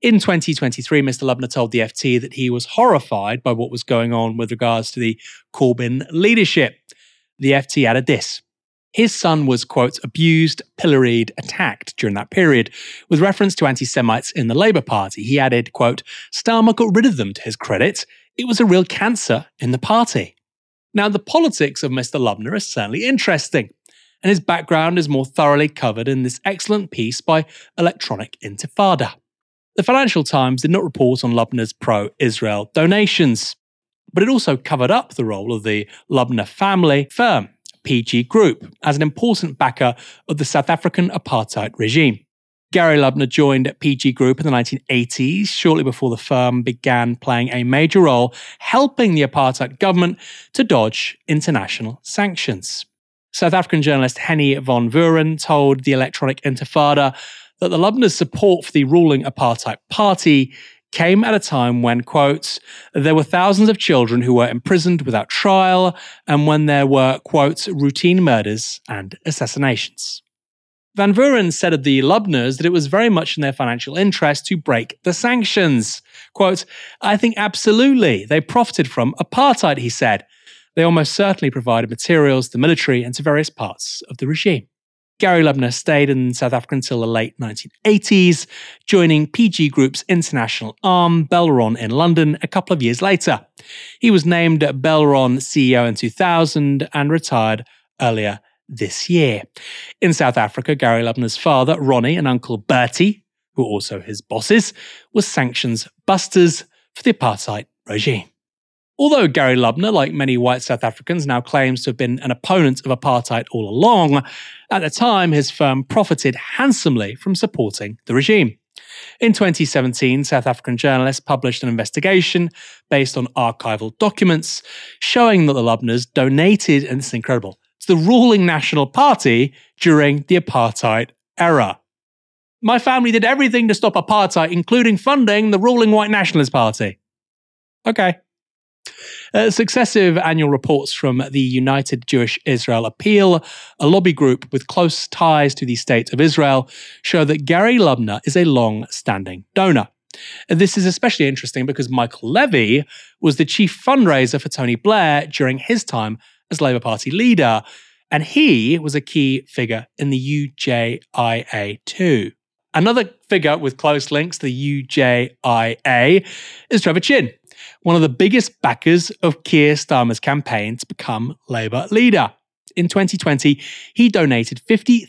In 2023, Mr. Lubner told the FT that he was horrified by what was going on with regards to the Corbyn leadership. The FT added this. His son was, quote, abused, pilloried, attacked during that period, with reference to anti-Semites in the Labour Party. He added, quote, Starmer got rid of them to his credit. It was a real cancer in the party. Now, the politics of Mr. Lubner is certainly interesting, and his background is more thoroughly covered in this excellent piece by Electronic Intifada. The Financial Times did not report on Lubner's pro-Israel donations, but it also covered up the role of the Lubner family firm, PG Group, as an important backer of the South African apartheid regime. Gary Lubner joined PG Group in the 1980s, shortly before the firm began playing a major role helping the apartheid government to dodge international sanctions. South African journalist Henny van Vuren told the Electronic Intifada that the Lubner's support for the ruling apartheid party came at a time when, quote, there were thousands of children who were imprisoned without trial and when there were, quote, routine murders and assassinations. Van Vuren said of the Lubners that it was very much in their financial interest to break the sanctions. Quote, I think absolutely. They profited from apartheid, he said. They almost certainly provided materials to the military and to various parts of the regime. Gary Lubner stayed in South Africa until the late 1980s, joining PG Group's international arm, Belron, in London a couple of years later. He was named Belron CEO in 2000 and retired earlier this year. In South Africa, Gary Lubner's father, Ronnie, and uncle Bertie, who were also his bosses, were sanctions busters for the apartheid regime. Although Gary Lubner, like many white South Africans, now claims to have been an opponent of apartheid all along, at the time his firm profited handsomely from supporting the regime. In 2017, South African journalists published an investigation based on archival documents showing that the Lubners donated, and this is incredible, to the ruling National Party during the apartheid era. My family did everything to stop apartheid, including funding the ruling White Nationalist Party. Okay. Successive annual reports from the United Jewish Israel Appeal, a lobby group with close ties to the State of Israel, show that Gary Lubner is a long-standing donor. This is especially interesting because Michael Levy was the chief fundraiser for Tony Blair during his time as Labour Party leader, and he was a key figure in the UJIA too. Another figure with close links to the UJIA is Trevor Chin, one of the biggest backers of Keir Starmer's campaign to become Labour leader. In 2020, he donated £50,000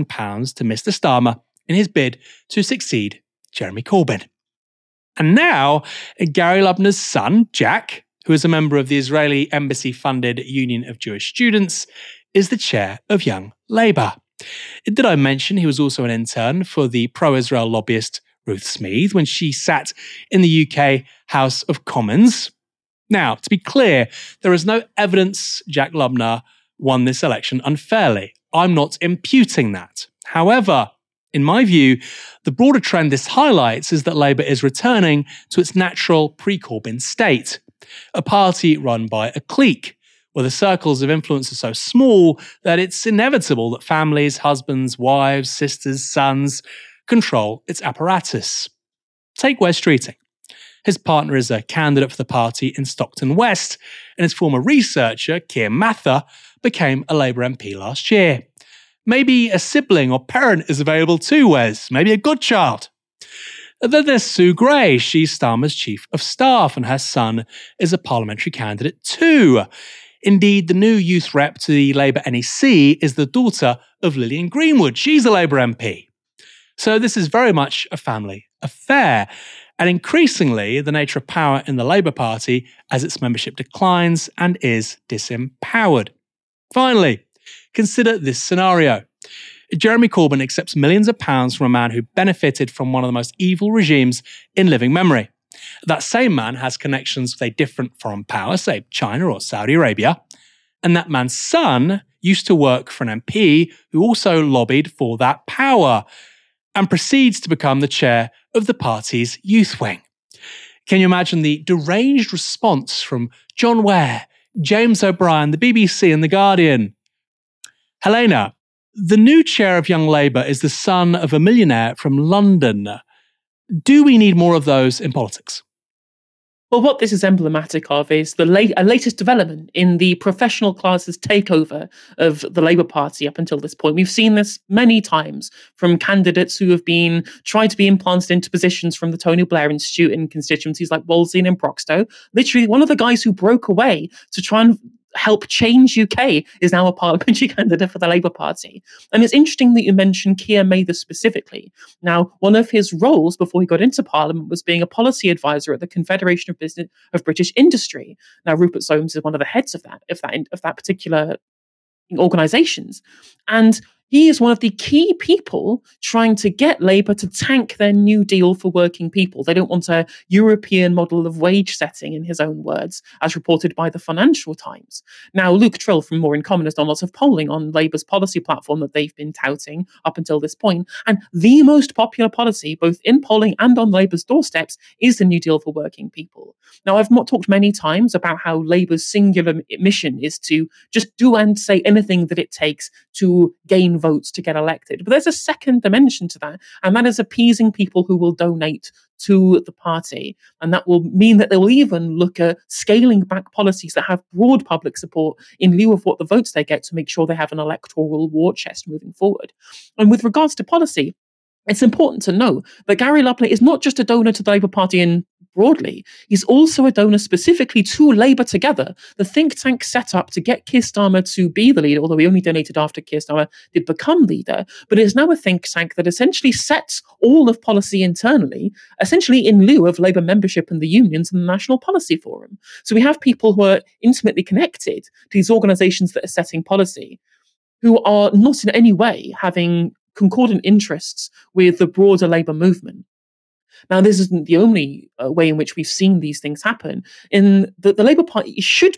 to Mr. Starmer in his bid to succeed Jeremy Corbyn. And now, Gary Lubner's son, Jack, who is a member of the Israeli embassy-funded Union of Jewish Students, is the chair of Young Labour. Did I mention he was also an intern for the pro-Israel lobbyist Ruth Smeeth when she sat in the UK House of Commons? Now, to be clear, there is no evidence Jack Lubner won this election unfairly. I'm not imputing that. However, in my view, the broader trend this highlights is that Labour is returning to its natural pre-Corbyn state, a party run by a clique, where the circles of influence are so small that it's inevitable that families, husbands, wives, sisters, sons control its apparatus. Take Wes Streeting. His partner is a candidate for the party in Stockton West, and his former researcher, Keir Mather, became a Labour MP last year. Maybe a sibling or parent is available too, Wes. Maybe a godchild. Then there's Sue Gray. She's Starmer's chief of staff, and her son is a parliamentary candidate too. Indeed, the new youth rep to the Labour NEC is the daughter of Lillian Greenwood. She's a Labour MP. So this is very much a family affair, and increasingly the nature of power in the Labour Party as its membership declines and is disempowered. Finally, consider this scenario. Jeremy Corbyn accepts millions of pounds from a man who benefited from one of the most evil regimes in living memory. That same man has connections with a different foreign power, say China or Saudi Arabia, and that man's son used to work for an MP who also lobbied for that power and proceeds to become the chair of the party's youth wing. Can you imagine the deranged response from John Ware, James O'Brien, the BBC and The Guardian? Helena, the new chair of Young Labour is the son of a millionaire from London. Do we need more of those in politics? Well, what this is emblematic of is a latest development in the professional class's takeover of the Labour Party up until this point. We've seen this many times from candidates who have been tried to be implanted into positions from the Tony Blair Institute in constituencies like Wolseley and Broxtowe. Literally, one of the guys who broke away to try and help change UK is now a parliamentary candidate for the Labour Party. And it's interesting that you mentioned Keir Mather specifically. Now, one of his roles before he got into Parliament was being a policy advisor at the Confederation of British Industry. Now, Rupert Soames is one of the heads of that particular organisations. And he is one of the key people trying to get Labour to tank their New Deal for working people. They don't want a European model of wage setting, in his own words, as reported by the Financial Times. Now, Luke Trill from More in Common has done lots of polling on Labour's policy platform that they've been touting up until this point. And the most popular policy, both in polling and on Labour's doorsteps, is the New Deal for working people. Now, I've not talked many times about how Labour's singular mission is to just do and say anything that it takes to gain votes to get elected. But there's a second dimension to that, and that is appeasing people who will donate to the party. And that will mean that they'll even look at scaling back policies that have broad public support in lieu of what the votes they get to make sure they have an electoral war chest moving forward. And with regards to policy, it's important to know that Gary Ludley is not just a donor to the Labour Party in broadly, he's also a donor specifically to Labour Together, the think tank set up to get Keir Starmer to be the leader, although he only donated after Keir Starmer did become leader, but it is now a think tank that essentially sets all of policy internally, essentially in lieu of Labour membership in the unions and the National Policy Forum. So we have people who are intimately connected to these organisations that are setting policy, who are not in any way having concordant interests with the broader Labour movement. Now, this isn't the only way in which we've seen these things happen. In the Labour Party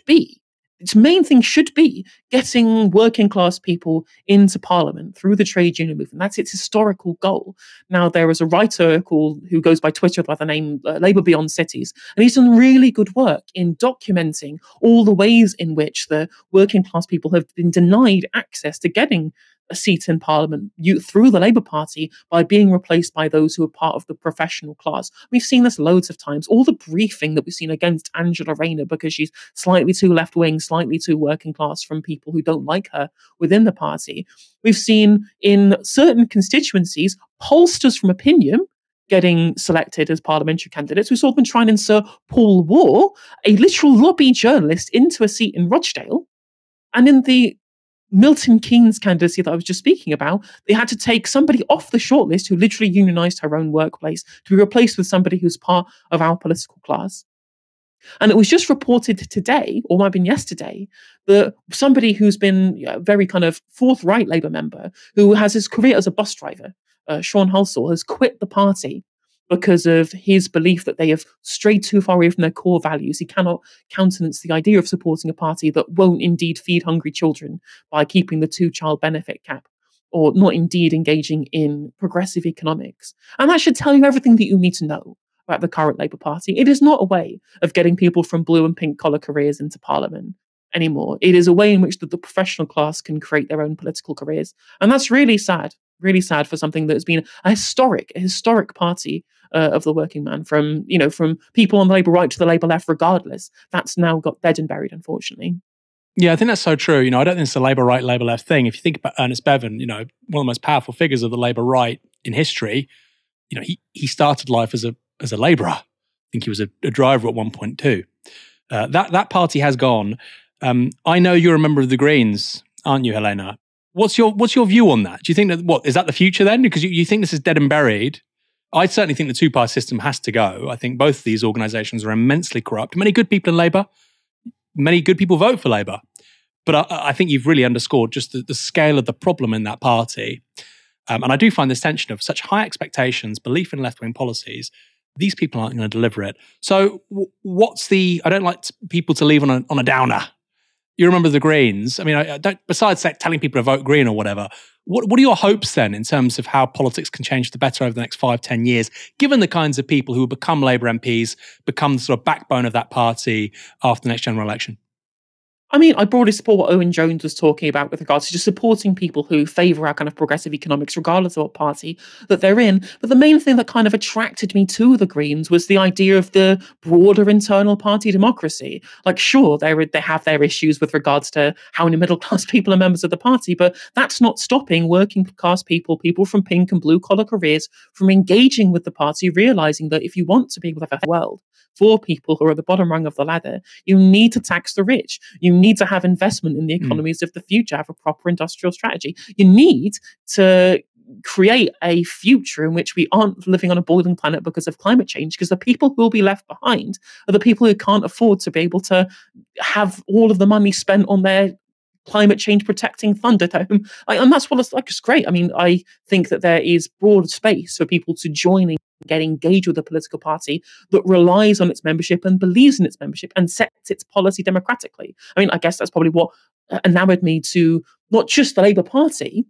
its main thing should be getting working class people into Parliament through the trade union movement. That's its historical goal. Now, there is a writer who goes by Twitter by the name Labour Beyond Cities, and he's done really good work in documenting all the ways in which the working class people have been denied access to getting a seat in Parliament through the Labour Party by being replaced by those who are part of the professional class. We've seen this loads of times. All the briefing that we've seen against Angela Rayner because she's slightly too left-wing, slightly too working class from people who don't like her within the party. We've seen in certain constituencies, pollsters from Opinion getting selected as parliamentary candidates. We saw them try and insert Paul Waugh, a literal lobby journalist, into a seat in Rochdale. And in the Milton Keynes candidacy that I was just speaking about, they had to take somebody off the shortlist who literally unionised her own workplace to be replaced with somebody who's part of our political class. And it was just reported today, or might have been yesterday, that somebody who's been a very kind of forthright Labour member, who has his career as a bus driver, Sean Halsall, has quit the party because of his belief that they have strayed too far away from their core values. He cannot countenance the idea of supporting a party that won't indeed feed hungry children by keeping the 2-child benefit cap, or not indeed engaging in progressive economics. And that should tell you everything that you need to know about the current Labour Party. It is not a way of getting people from blue and pink collar careers into Parliament anymore. It is a way in which the professional class can create their own political careers. And that's really sad for something that has been a historic party of the working man, from people on the Labour right to the Labour left, regardless. That's now got dead and buried, unfortunately. Yeah, I think that's so true. I don't think it's a Labour right, Labour left thing. If you think about Ernest Bevin, one of the most powerful figures of the Labour right in history, he started life as a labourer. I think he was a driver at one point too. That party has gone. I know you're a member of the Greens, aren't you, Helena? What's your view on that? Do you think that is that the future then? Because you think this is dead and buried. I certainly think the two-party system has to go. I think both of these organisations are immensely corrupt. Many good people in Labour, many good people vote for Labour. But I think you've really underscored just the scale of the problem in that party. And I do find this tension of such high expectations, belief in left-wing policies. These people aren't going to deliver it. So I don't like people to leave on a downer. You remember the Greens. I mean, I don't, besides telling people to vote Green or whatever, what are your hopes then in terms of how politics can change for the better over the next 5-10 years, given the kinds of people who will become Labour MPs, become the sort of backbone of that party after the next general election? I mean, I broadly support what Owen Jones was talking about with regards to just supporting people who favour our kind of progressive economics, regardless of what party that they're in. But the main thing that kind of attracted me to the Greens was the idea of the broader internal party democracy. Like, sure, they have their issues with regards to how many middle-class people are members of the party, but that's not stopping working-class people from pink and blue-collar careers, from engaging with the party, realising that if you want to be able to have a world for people who are at the bottom rung of the ladder, you need to tax the rich. You need to have investment in the economies of the future, have a proper industrial strategy. You need to create a future in which we aren't living on a boiling planet because of climate change, because the people who will be left behind are the people who can't afford to be able to have all of the money spent on their climate change protecting fund at home. And that's what it's like. It's great. I mean, I think that there is broad space for people to join and get engaged with a political party that relies on its membership and believes in its membership and sets its policy democratically. I mean, I guess that's probably what enamored me to not just the Labour Party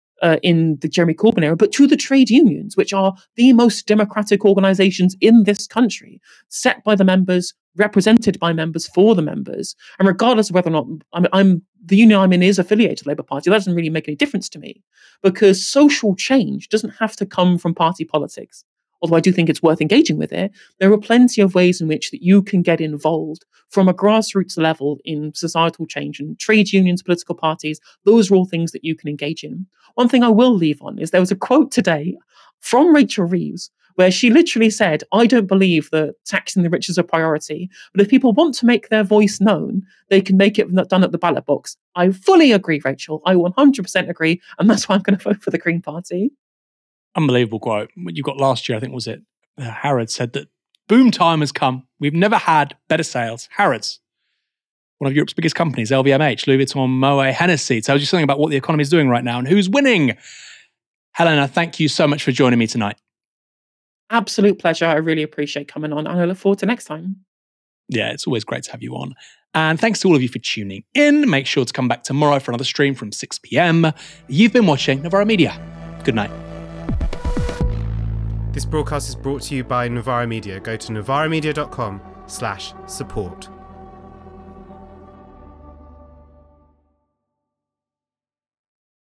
in the Jeremy Corbyn era, but to the trade unions, which are the most democratic organisations in this country, set by the members, represented by members for the members. And regardless of whether or not the union I'm in is affiliated to the Labour Party, that doesn't really make any difference to me, because social change doesn't have to come from party politics. Although I do think it's worth engaging with it, there are plenty of ways in which that you can get involved from a grassroots level in societal change, and trade unions, political parties, those are all things that you can engage in. One thing I will leave on is there was a quote today from Rachel Reeves where she literally said, I don't believe that taxing the rich is a priority, but if people want to make their voice known, they can make it done at the ballot box. I fully agree, Rachel. I 100% agree, and that's why I'm going to vote for the Green Party. Unbelievable quote. What you got last year, I think, was it? Harrods said that boom time has come. We've never had better sales. Harrods, one of Europe's biggest companies, LVMH, Louis Vuitton, Moet, Hennessy, tells you something about what the economy is doing right now and who's winning. Helena, thank you so much for joining me tonight. Absolute pleasure. I really appreciate coming on, and I look forward to next time. Yeah, it's always great to have you on. And thanks to all of you for tuning in. Make sure to come back tomorrow for another stream from 6 p.m. You've been watching Novara Media. Good night. This broadcast is brought to you by Novara Media. Go to novaramedia.com/support.